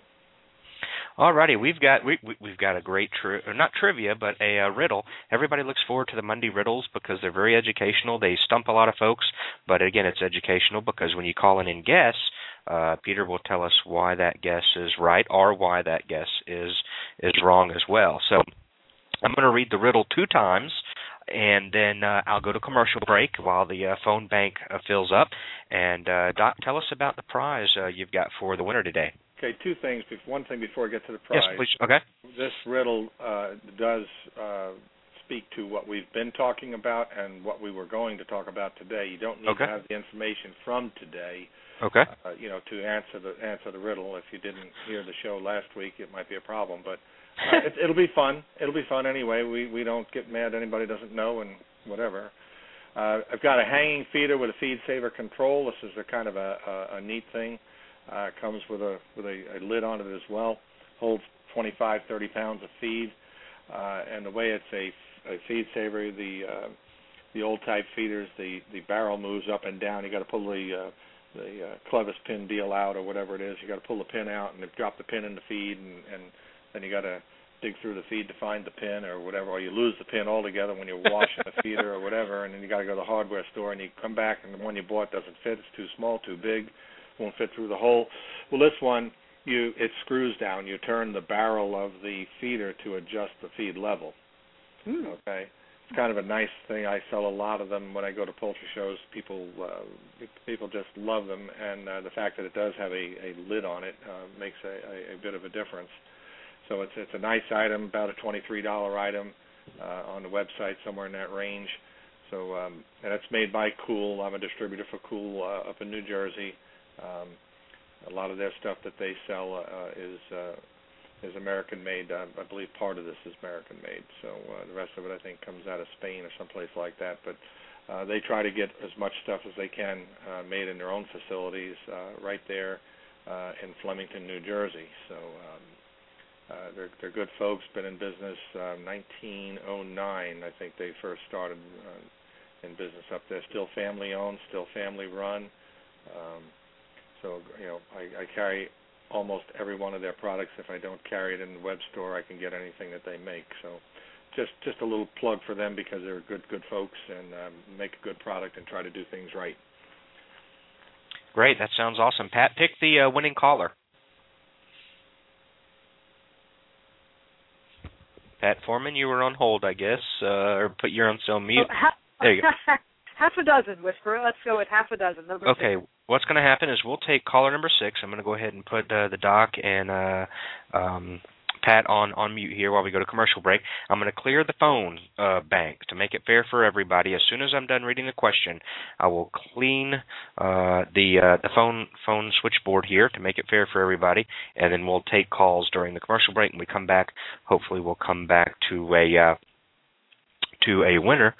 Alrighty, we've got we, we we've got a great tri- or not trivia, but a uh, riddle. Everybody looks forward to the Monday riddles because they're very educational. They stump a lot of folks, but again, it's educational because when you call in and guess, uh, Peter will tell us why that guess is right or why that guess is is wrong as well. So I'm going to read the riddle two times, and then uh, I'll go to commercial break while the uh, phone bank uh, fills up. And uh, Doc, tell us about the prize uh, you've got for the winner today. Okay, two things. One thing before I get to the prize. Yes, please. Okay. This riddle uh, does uh, speak to what we've been talking about and what we were going to talk about today. You don't need okay. to have the information from today. Okay. Uh, you know, to answer the answer the riddle. If you didn't hear the show last week, it might be a problem. But uh, it, it'll be fun. It'll be fun anyway. We we don't get mad anybody doesn't know and whatever. Uh, I've got a hanging feeder with a feed saver control. This is a kind of a, a, a neat thing. Uh, comes with a with a, a lid on it as well. Holds twenty-five, thirty pounds of feed, uh, and the way it's a, a feed saver, the uh, the old type feeders, the, the barrel moves up and down. You got to pull the uh, the uh, clevis pin deal out or whatever it is. You got to pull the pin out and drop the pin in the feed, and, and then you got to dig through the feed to find the pin or whatever, or you lose the pin altogether when you're washing the feeder or whatever, and then you got to go to the hardware store and you come back and the one you bought doesn't fit. It's too small, too big. Won't fit through the hole. Well, this one, you it screws down. You turn the barrel of the feeder to adjust the feed level. Mm. Okay, it's kind of a nice thing. I sell a lot of them when I go to poultry shows. People uh, people just love them, and uh, the fact that it does have a, a lid on it uh, makes a, a, a bit of a difference. So it's it's a nice item, about a twenty-three dollar item uh, on the website, somewhere in that range. So um, and it's made by Cool. I'm a distributor for Cool uh, up in New Jersey. Um, a lot of their stuff that they sell uh, is uh, is American made. Uh, I believe part of this is American made. So uh, the rest of it, I think, comes out of Spain or someplace like that. But uh, they try to get as much stuff as they can uh, made in their own facilities uh, right there uh, in Flemington, New Jersey. So um, uh, they're they're good folks. Been in business uh, nineteen oh nine. I think they first started uh, in business up there. Still family owned, still family run. Um, So, you know, I, I carry almost every one of their products. If I don't carry it in the web store, I can get anything that they make. So just just a little plug for them because they're good, good folks and um, make a good product and try to do things right. Great. That sounds awesome. Pat, pick the uh, winning caller. Pat Foreman, you were on hold, I guess, uh, or put your own cell mute. Oh, ha- there you go. half a dozen, Whisperer. Let's go with half a dozen. Number okay. six. What's going to happen is we'll take caller number six. I'm going to go ahead and put uh, the doc and uh, um, Pat on, on mute here while we go to commercial break. I'm going to clear the phone uh, bank to make it fair for everybody. As soon as I'm done reading the question, I will clean uh, the uh, the phone phone switchboard here to make it fair for everybody, and then we'll take calls during the commercial break. When we come back, hopefully we'll come back to a uh, to a winner.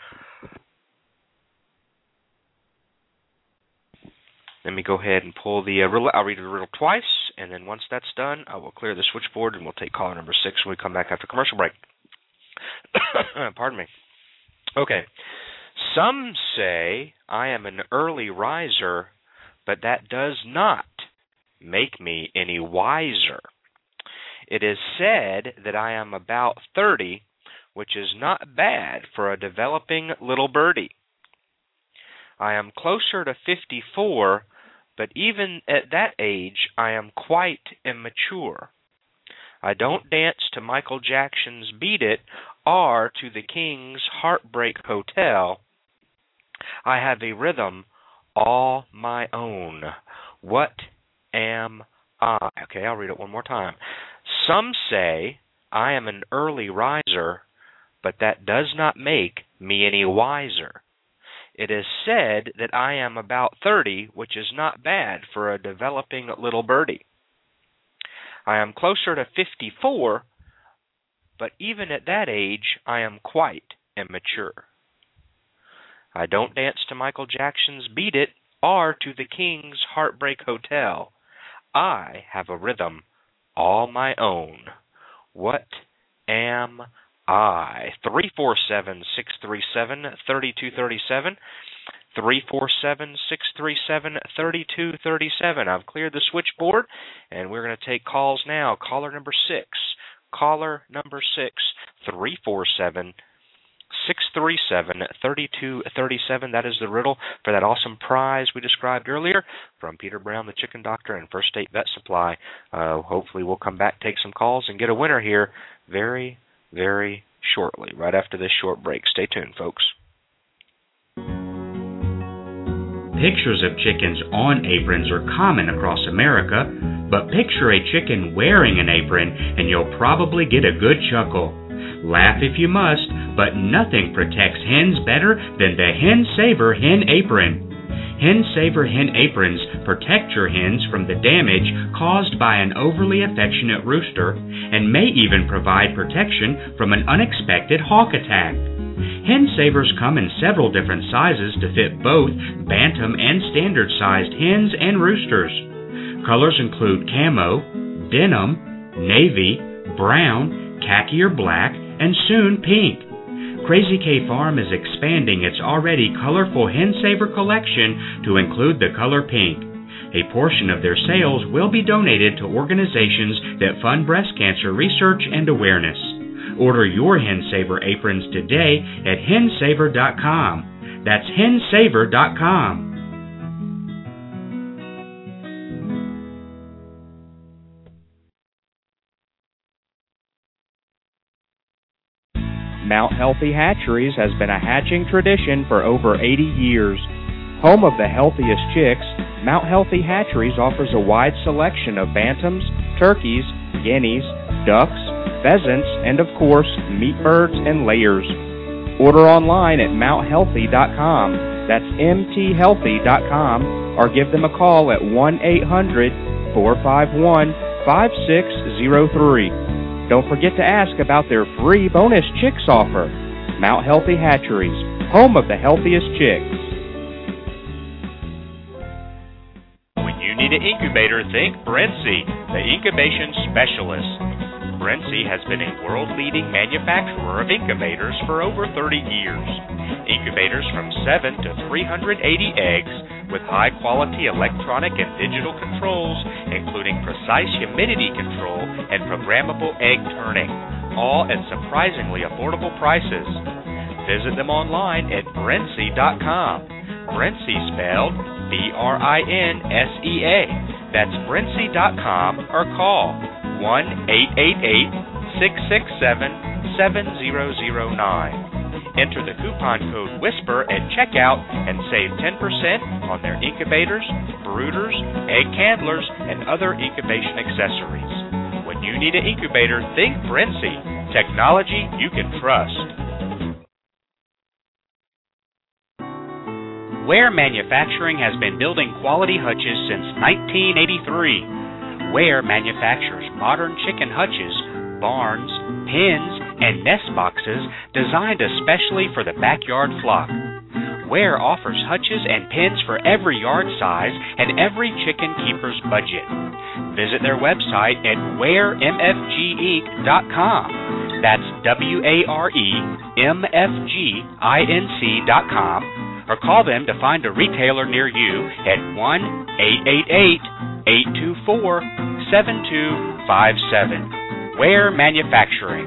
Let me go ahead and pull the uh, riddle. I'll read the riddle twice, and then once that's done, I will clear the switchboard, and we'll take caller number six when we come back after commercial break. Pardon me. Okay. Some say I am an early riser, but that does not make me any wiser. It is said that I am about thirty, which is not bad for a developing little birdie. I am closer to fifty-four, but even at that age, I am quite immature. I don't dance to Michael Jackson's Beat It or to the King's Heartbreak Hotel. I have a rhythm all my own. What am I? Okay, I'll read it one more time. Some say I am an early riser, but that does not make me any wiser. It is said that I am about thirty, which is not bad for a developing little birdie. I am closer to fifty-four, but even at that age, I am quite immature. I don't dance to Michael Jackson's Beat It or to the King's Heartbreak Hotel. I have a rhythm all my own. What am I. three four seven, six three seven, three two three seven. three four seven, six three seven, three two three seven. I've cleared the switchboard, and we're going to take calls now. Caller number six. Caller number six, three four seven, six three seven, three two three seven. That is the riddle for that awesome prize we described earlier from Peter Brown, the Chicken Doctor, and First State Vet Supply. Uh, hopefully we'll come back, take some calls, and get a winner here very, very shortly, right after this short break. Stay tuned, folks. Pictures of chickens on aprons are common across America, but picture a chicken wearing an apron and you'll probably get a good chuckle. Laugh if you must, but nothing protects hens better than the Hen Saver Hen Apron. Hen Saver Hen Aprons protect your hens from the damage caused by an overly affectionate rooster and may even provide protection from an unexpected hawk attack. Hen Savers come in several different sizes to fit both bantam and standard-sized hens and roosters. Colors include camo, denim, navy, brown, khaki or black, and soon pink. Crazy K Farm is expanding its already colorful Hen Saver collection to include the color pink. A portion of their sales will be donated to organizations that fund breast cancer research and awareness. Order your Hen Saver aprons today at hen saver dot com. That's hen saver dot com. Mount Healthy Hatcheries has been a hatching tradition for over eighty years. Home of the healthiest chicks, Mount Healthy Hatcheries offers a wide selection of bantams, turkeys, guineas, ducks, pheasants, and of course, meat birds and layers. Order online at mount healthy dot com. That's m t healthy dot com, or give them a call at one eight hundred, four five one, five six zero three. Don't forget to ask about their free bonus chicks offer. Mount Healthy Hatcheries, home of the healthiest chicks. When you need an incubator, think Brentsy, the incubation specialist. Brentsy has been a world-leading manufacturer of incubators for over thirty years. Incubators from seven to three hundred eighty eggs with high-quality electronic and digital controls, including precise humidity control and programmable egg turning, all at surprisingly affordable prices. Visit them online at Brentsy dot com. Brentsy spelled B R I N S E A. That's Brentsy dot com, or call one eight eight eight, six six seven, seven zero zero nine. Enter the coupon code WHISPER at checkout and save ten percent on their incubators, brooders, egg handlers, and other incubation accessories. When you need an incubator, think Brentsy. Technology you can trust. Ware Manufacturing has been building quality hutches since nineteen eighty-three. Ware manufactures modern chicken hutches, barns, pens, and nest boxes designed especially for the backyard flock. Ware offers hutches and pens for every yard size and every chicken keeper's budget. Visit their website at ware m f g inc dot com. That's W A R E M F G I N C dot com, or call them to find a retailer near you at one eight eight eight, eight two four, seven two five seven. Ware Manufacturing.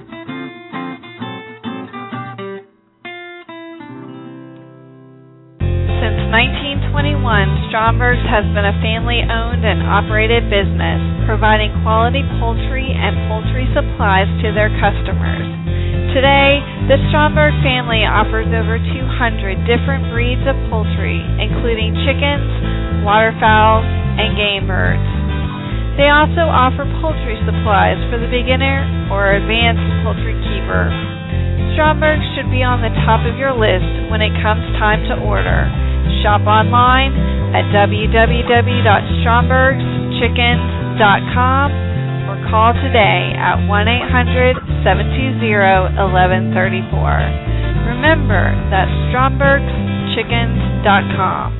Since nineteen twenty-one, Stromberg's has been a family-owned and operated business, providing quality poultry and poultry supplies to their customers. Today, the Stromberg family offers over two hundred different breeds of poultry, including chickens, waterfowl, and game birds. They also offer poultry supplies for the beginner or advanced poultry keeper. Stromberg should be on the top of your list when it comes time to order. Shop online at w w w dot strombergs chickens dot com or call today at one eight hundred, seven two zero, one one three four. Remember, that's strombergs chickens dot com.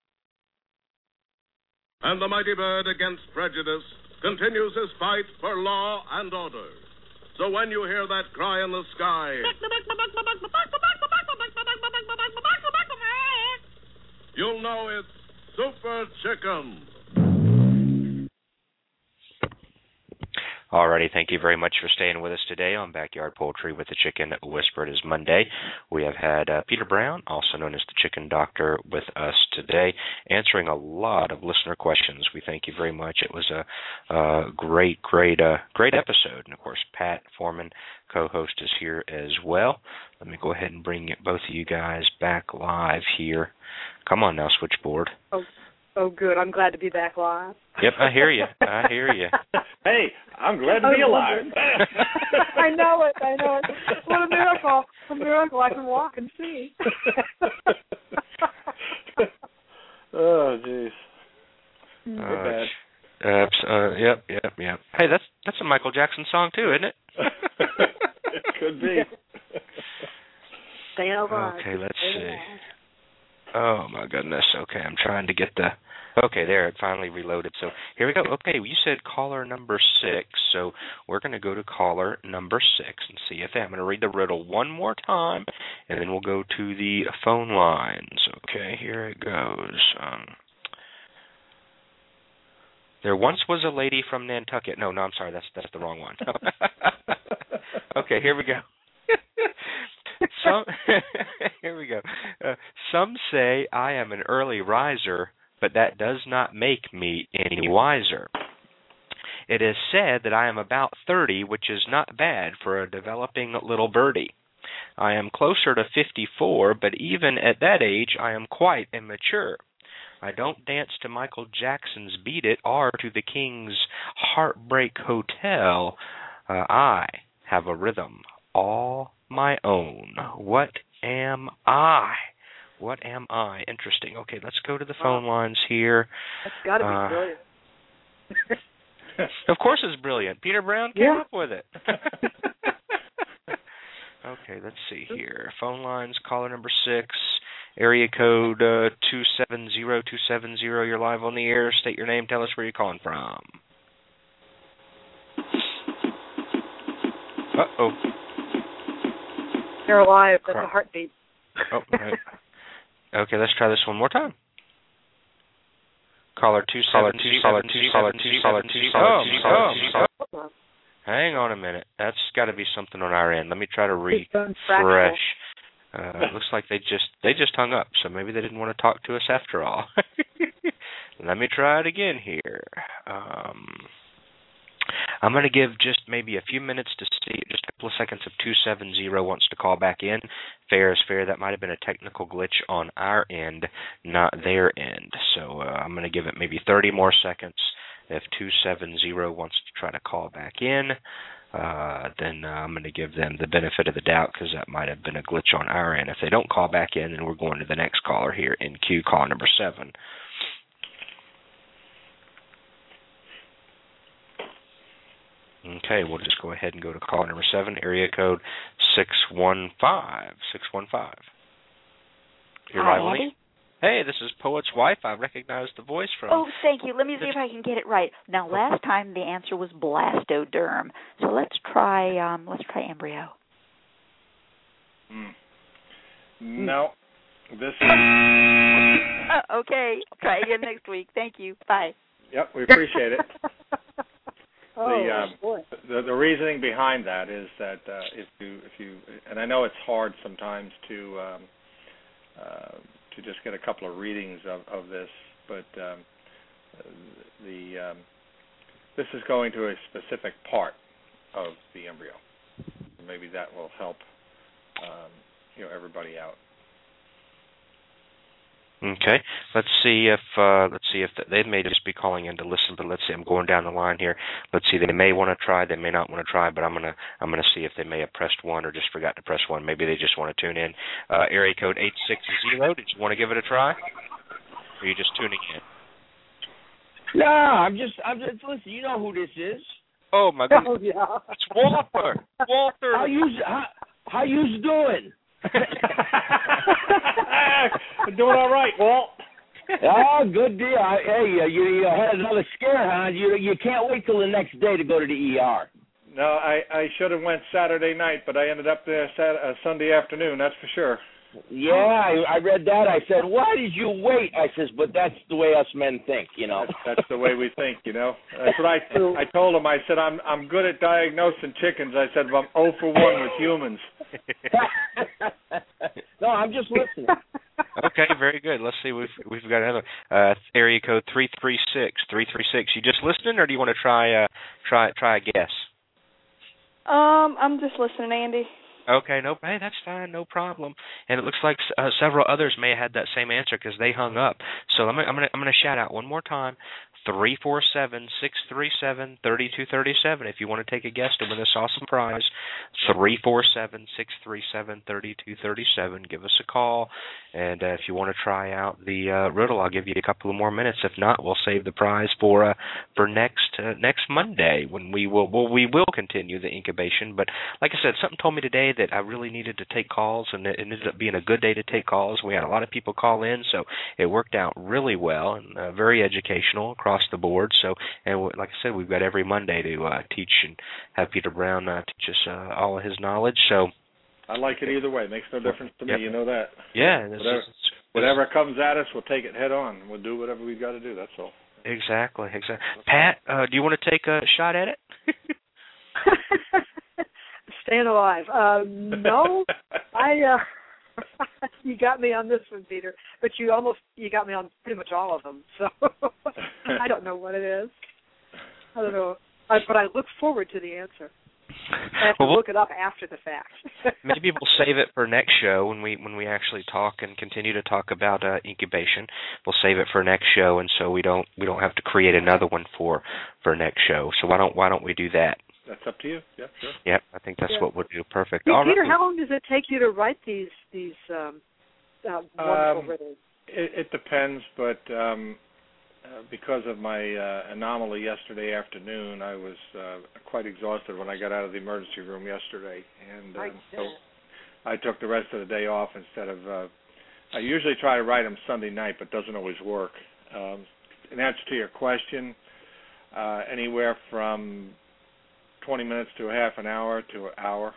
And the mighty bird against prejudice continues his fight for law and order. So when you hear that cry in the sky, you'll know it's Super Chicken. Alrighty, thank you very much for staying with us today on Backyard Poultry with the Chicken Whisperer. It is Monday. We have had uh, Peter Brown, also known as the Chicken Doctor, with us today, answering a lot of listener questions. We thank you very much. It was a, a great, great, uh, great episode. And, of course, Pat Foreman, co-host, is here as well. Let me go ahead and bring both of you guys back live here. Come on now, switchboard. Oh, oh good. I'm glad to be back live. Yep, I hear you. I hear you. Hey, I'm glad to be alive. I know it. I know it. What a miracle. A miracle. I can walk and see. Oh, jeez. Uh, uh, uh, yep, yep, yep. Hey, that's that's a Michael Jackson song too, isn't it? It could be. Stay alive. Okay, let's see. Oh my goodness. Okay, I'm trying to get the. Okay, there, it finally reloaded. So here we go. Okay, you said caller number six, so we're going to go to caller number six and see if they, I'm going to read the riddle one more time, and then we'll go to the phone lines. Okay, here it goes. Um, there once was a lady from Nantucket. No, no, I'm sorry, that's that's the wrong one. Okay, here we go. Some here we go. Uh, some say I am an early riser, but that does not make me any wiser. It is said that I am about thirty, which is not bad for a developing little birdie. I am closer to fifty-four, but even at that age, I am quite immature. I don't dance to Michael Jackson's Beat It or to the King's Heartbreak Hotel. Uh, I have a rhythm all my own. What am I? What am I? Interesting. Okay, let's go to the phone lines here. That's got to be uh, brilliant. Of course it's brilliant. Peter Brown came Yeah. up with it. Okay, let's see here. Phone lines, caller number six, area code uh, two seven zero two seven zero. You're live on the air. State your name. Tell us where you're calling from. Uh-oh. You're alive. That's a heartbeat. Oh, right. Okay, let's try this one more time. Caller two seven two caller two caller two caller two caller two caller two. Hang on a minute. That's got to be something on our end. Let me try to refresh. Uh, it looks like they just they just hung up, so maybe they didn't want to talk to us after all. Let me try it again here. Um, I'm going to give just maybe a few minutes to see, just a couple of seconds if two seven zero wants to call back in. Fair is fair. That might have been a technical glitch on our end, not their end. So uh, I'm going to give it maybe thirty more seconds. If two seven zero wants to try to call back in, uh, then uh, I'm going to give them the benefit of the doubt because that might have been a glitch on our end. If they don't call back in, then we're going to the next caller here in queue, call number seven. Okay, we'll just go ahead and go to call number seven, area code six one five. six one five. You're Hi, live on the- Andy. Hey, this is Poet's wife. I recognize the voice from... Oh, thank you. Let me see if I can get it right. Now, last time the answer was blastoderm. So let's try um, let's try embryo. Mm. No. This is... Uh, okay. Try again next week. Thank you. Bye. Yep, we appreciate it. Oh, the, um, boy. the the reasoning behind that is that uh, if you if you and I know it's hard sometimes to um, uh, to just get a couple of readings of, of this, but um, the um, this is going to a specific part of the embryo. Maybe that will help um, you know everybody out. Okay, let's see if uh, let's see if the, they may just be calling in to listen. But let's see, I'm going down the line here. Let's see, they may want to try, they may not want to try, but I'm gonna I'm gonna see if they may have pressed one or just forgot to press one. Maybe they just want to tune in. Uh, area code eight six zero. Did you want to give it a try? Or are you just tuning in? No, I'm just I'm just listen. You know who this is? Oh my goodness! Oh, yeah. It's Walter. Walter. How you how how you's doing? Doing all right, Walt. Oh, good deal. Hey, uh, you, you had another scare, huh? You you can't wait till the next day to go to the E R. No, I I should have went Saturday night, but I ended up there Sat- uh, Sunday afternoon. That's for sure. Yeah, I, I read that. I said, why did you wait? I says, but that's the way us men think, you know. That's, that's the way we think, you know. That's what I I told him. I said, I'm I'm good at diagnosing chickens. I said, but I'm zero for one with humans. No, I'm just listening. Okay, very good. Let's see. We've we've got another uh, area code three three six three three six. You just listening, or do you want to try uh, try try a guess? Um, I'm just listening, Andy. Okay, no, hey, that's fine, no problem. And it looks like uh, several others may have had that same answer because they hung up. So I'm gonna I'm gonna I'm gonna shout out one more time: three four seven six three seven thirty two thirty seven. If you want to take a guess to win this awesome prize, three four seven six three seven thirty two thirty seven. Give us a call, and uh, if you want to try out the uh, riddle, I'll give you a couple of more minutes. If not, we'll save the prize for uh, for next uh, next Monday when we will well, we will continue the incubation. But like I said, something told me today that I really needed to take calls, and it ended up being a good day to take calls. We had a lot of people call in, so it worked out really well and uh, very educational across the board. So, and like I said, we've got every Monday to uh, teach and have Peter Brown uh, teach us uh, all of his knowledge. So, I like it either way. Makes no difference to me. Yep. You know that. Yeah. Whatever, is, whatever comes at us, we'll take it head on. We'll do whatever we've got to do. That's all. Exactly. Exactly. Pat, uh, do you want to take a shot at it? Staying alive. Uh, no, I. Uh, you got me on this one, Peter. But you almost you got me on pretty much all of them. So I don't know what it is. I don't know, I, but I look forward to the answer. I have to well, look it up after the fact. Maybe we'll save it for next show when we when we actually talk and continue to talk about uh, incubation. We'll save it for next show, and so we don't we don't have to create another one for for next show. So why don't why don't we do that? That's up to you. Yeah, sure. Yep, I think that's yeah. what we'll do. Perfect. Hey, All Peter, right. how long does it take you to write these these um, uh, wonderful Um, riddles? It, it depends, but um, uh, because of my uh, anomaly yesterday afternoon, I was uh, quite exhausted when I got out of the emergency room yesterday, and um, so I took the rest of the day off instead of. Uh, I usually try to write them Sunday night, but doesn't always work. Um, in answer to your question, uh, anywhere from twenty minutes to a half an hour to an hour.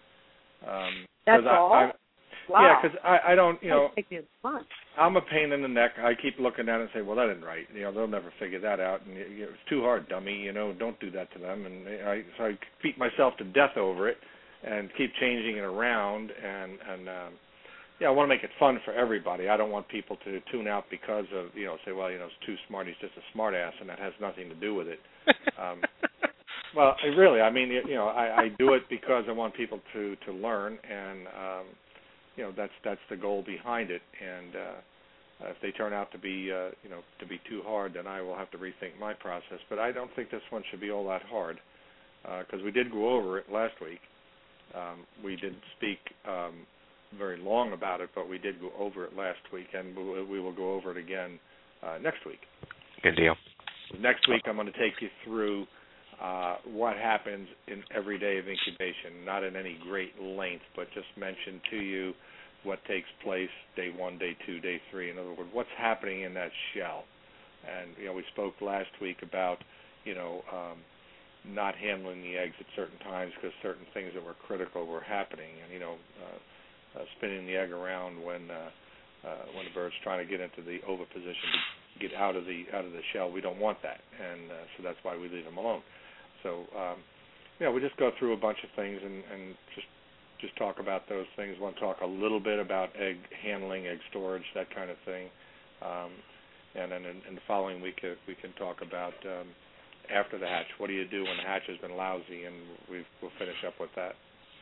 Um, That's I, all? I, Wow. Yeah, because I, I don't, you know, I'm a pain in the neck. I keep looking at it and say, well, that isn't right. You know, they'll never figure that out. And you know, it's too hard, dummy. You know, don't do that to them. And I, so I beat myself to death over it and keep changing it around. And, and um, yeah, I want to make it fun for everybody. I don't want people to tune out because of, you know, say, well, you know, it's too smart. He's just a smart ass, and that has nothing to do with it. Um, well, I really, I mean, you know, I, I do it because I want people to, to learn, and um, you know, that's that's the goal behind it. And uh, if they turn out to be, uh, you know, to be too hard, then I will have to rethink my process. But I don't think this one should be all that hard, because uh, we did go over it last week. Um, we didn't speak um, very long about it, but we did go over it last week, and we, we will go over it again uh, next week. Good deal. Next week, I'm going to take you through uh, what happens in every day of incubation, not in any great length, but just mention to you what takes place day one, day two, day three. In other words, what's happening in that shell. And, you know, we spoke last week about, you know, um, not handling the eggs at certain times because certain things that were critical were happening. And, you know, uh, uh, spinning the egg around when uh, uh, when the bird's trying to get into the oviposition to get out of the out of the shell. We don't want that, and uh, so that's why we leave them alone. So, um, you know, we just go through a bunch of things and, and just just talk about those things. We want to talk a little bit about egg handling, egg storage, that kind of thing. Um, and then in, in the following week, uh, we can talk about um, after the hatch. What do you do when the hatch has been lousy? And we've, we'll finish up with that.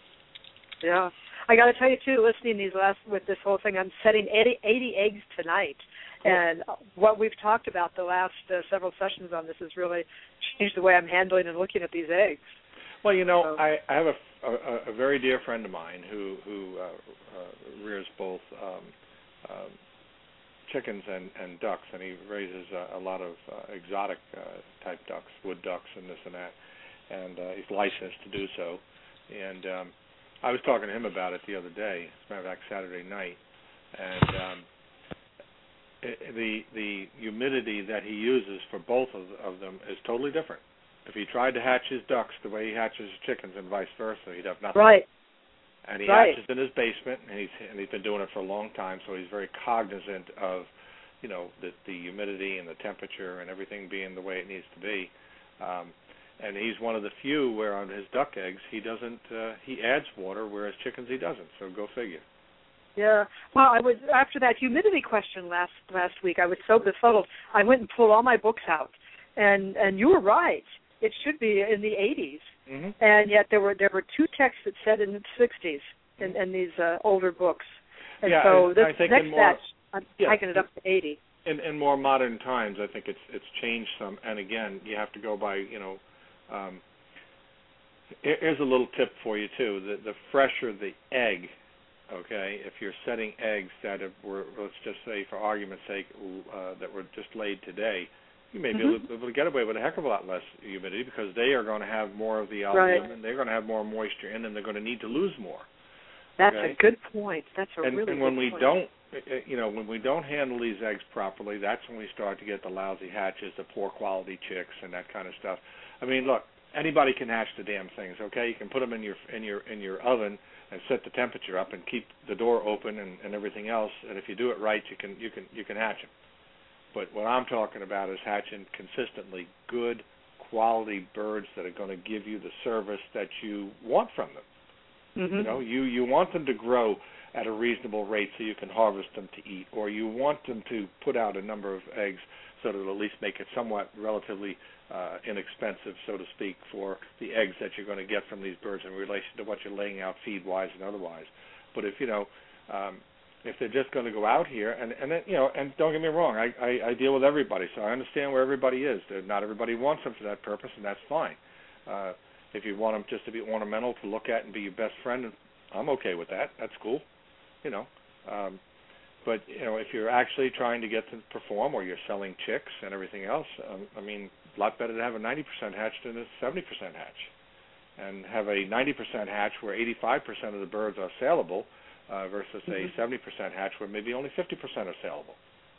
Yeah. I got to tell you, too, listening these last with this whole thing, I'm setting eighty, eighty eggs tonight. And what we've talked about the last uh, several sessions on this has really changed the way I'm handling and looking at these eggs. Well, you know, so. I, I have a, a, a very dear friend of mine who, who uh, uh, rears both um, uh, chickens and, and ducks, and he raises a, a lot of uh, exotic uh, type ducks, wood ducks and this and that, and uh, he's licensed to do so. And um, I was talking to him about it the other day, as a matter of fact, Saturday night, and um, it, the the humidity that he uses for both of, of them is totally different. If he tried to hatch his ducks the way he hatches his chickens and vice versa, he'd have nothing. Right. And he right. hatches in his basement, and he's and he's been doing it for a long time, so he's very cognizant of, you know, the the humidity and the temperature and everything being the way it needs to be. Um, and he's one of the few where on his duck eggs he doesn't uh, he adds water, whereas chickens he doesn't. So go figure. Yeah. Well, I was after that humidity question last last week. I was so befuddled. I went and pulled all my books out, and and you were right. It should be in the eighties, mm-hmm. and yet there were there were two texts that said in the sixties in, in these uh, older books. And yeah, so I, this I think next in more, batch, I'm yeah, hiking it up to eighty. In in more modern times, I think it's it's changed some. And again, you have to go by, you know. Um, here's a little tip for you too. The the fresher the egg, okay, if you're setting eggs that have, were, let's just say for argument's sake, uh, that were just laid today, you may mm-hmm. be able to get away with a heck of a lot less humidity because they are going to have more of the albumin, right. they're going to have more moisture in them, they're going to need to lose more. That's okay? a good point. That's a and, really and when good we point. don't, you know, when we don't handle these eggs properly, that's when we start to get the lousy hatches, the poor quality chicks, and that kind of stuff. I mean, look, anybody can hatch the damn things. Okay, you can put them in your in your in your oven and set the temperature up and keep the door open and, and everything else. And if you do it right, you can you can you can hatch them. But what I'm talking about is hatching consistently good quality birds that are going to give you the service that you want from them. Mm-hmm. You know, you, you want them to grow at a reasonable rate so you can harvest them to eat, or you want them to put out a number of eggs so that it'll at least make it somewhat relatively uh, inexpensive, so to speak, for the eggs that you're going to get from these birds in relation to what you're laying out feed-wise and otherwise. But if, you know, um, if they're just going to go out here, and, and then, you know, and don't get me wrong, I, I, I deal with everybody, so I understand where everybody is. Not everybody wants them for that purpose, and that's fine. Uh, if you want them just to be ornamental, to look at and be your best friend, I'm okay with that. That's cool, you know. Um, but, you know, if you're actually trying to get them to perform, or you're selling chicks and everything else, um, I mean, a lot better to have a ninety percent hatch than a seventy percent hatch. And have a ninety percent hatch where eighty-five percent of the birds are saleable, Uh, versus a mm-hmm. seventy percent hatch where maybe only fifty percent are saleable.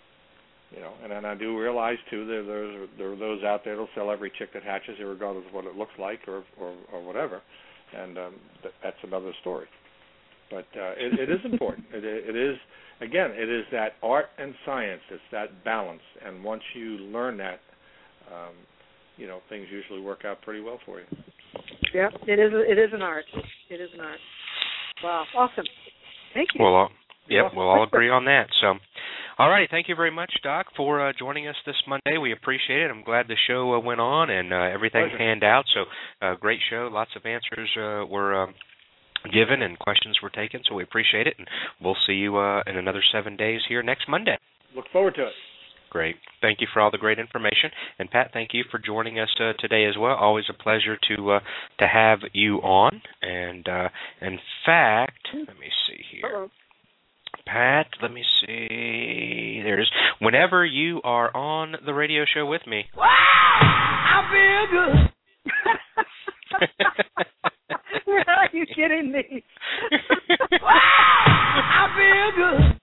You know, and then I do realize too there there's there are those out there that'll sell every chick that hatches, regardless of what it looks like or or, or whatever, and um, th- that's another story. But uh, it, it is important. It, it is again, it is that art and science. It's that balance, and once you learn that, um, you know, things usually work out pretty well for you. Yeah, it is. It is an art. It is an art. Wow, awesome. Thank you. Well, uh, yep, we'll all agree on that. So, all right, thank you very much, Doc, for uh, joining us this Monday. We appreciate it. I'm glad the show uh, went on and uh, everything Pleasure. panned out. So, uh, great show. Lots of answers uh, were um, given and questions were taken, so we appreciate it. And we'll see you uh, in another seven days here next Monday. Look forward to it. Great. Thank you for all the great information. And, Pat, thank you for joining us uh, today as well. Always a pleasure to uh, to have you on. And, uh, in fact, let me see here. Uh-oh. Pat, let me see. There it is. Whenever you are on the radio show with me. Wow! I feel good. Are you kidding me? Wow! I feel good.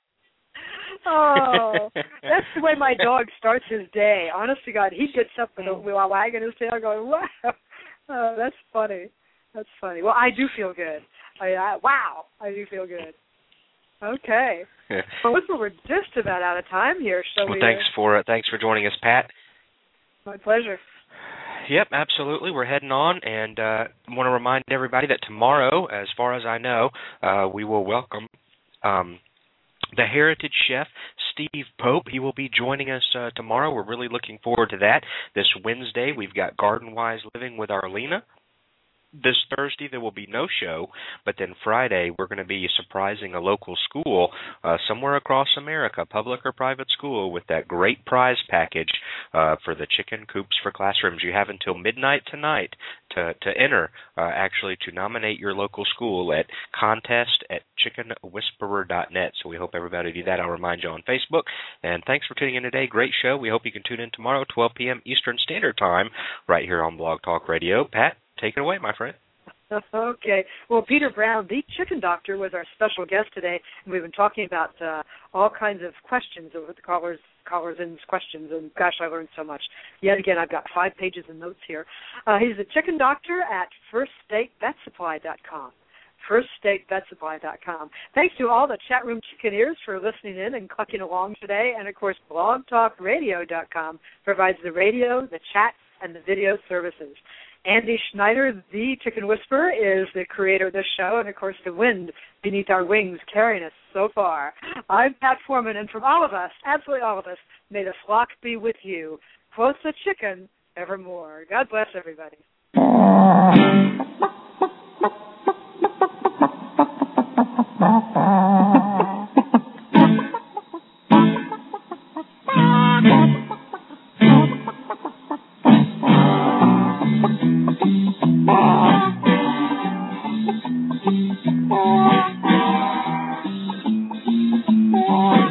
Oh, that's the way my dog starts his day. Honest to God, he gets up with a, while wagging his tail going, wow. Oh, that's funny. That's funny. Well, I do feel good. I, I, wow, I do feel good. Okay. Yeah. Well, listen, we're just about out of time here. Shall well, we, thanks uh, for uh, thanks for joining us, Pat. My pleasure. Yep, absolutely. We're heading on, and uh, I want to remind everybody that tomorrow, as far as I know, uh, we will welcome um, the Heritage Chef, Steve Pope. He will be joining us uh, tomorrow. We're really looking forward to that. This Wednesday, we've got Garden Wise Living with Arlena. This Thursday, there will be no show, but then Friday, we're going to be surprising a local school uh, somewhere across America, public or private school, with that great prize package uh, for the Chicken Coops for Classrooms. You have until midnight tonight to, to enter, uh, actually, to nominate your local school at contest at chicken whisperer dot net. So we hope everybody do that. I'll remind you on Facebook. And thanks for tuning in today. Great show. We hope you can tune in tomorrow, twelve p.m. Eastern Standard Time, right here on Blog Talk Radio. Pat, take it away, my friend. Okay. Well, Peter Brown, the chicken doctor, was our special guest today, and we've been talking about uh, all kinds of questions over the callers callers in questions, and gosh, I learned so much. Yet again, I've got five pages of notes here. Uh, he's a chicken doctor at first state vet supply dot com. first state vet supply dot com. Thanks to all the chat room chickeneers for listening in and clucking along today, and of course, blog talk radio dot com provides the radio, the chat, and the video services. Andy Schneider, the Chicken Whisperer, is the creator of this show, and of course the wind beneath our wings carrying us so far. I'm Pat Foreman, and from all of us, absolutely all of us, may the flock be with you. Quotes the chicken evermore. God bless everybody. Oh.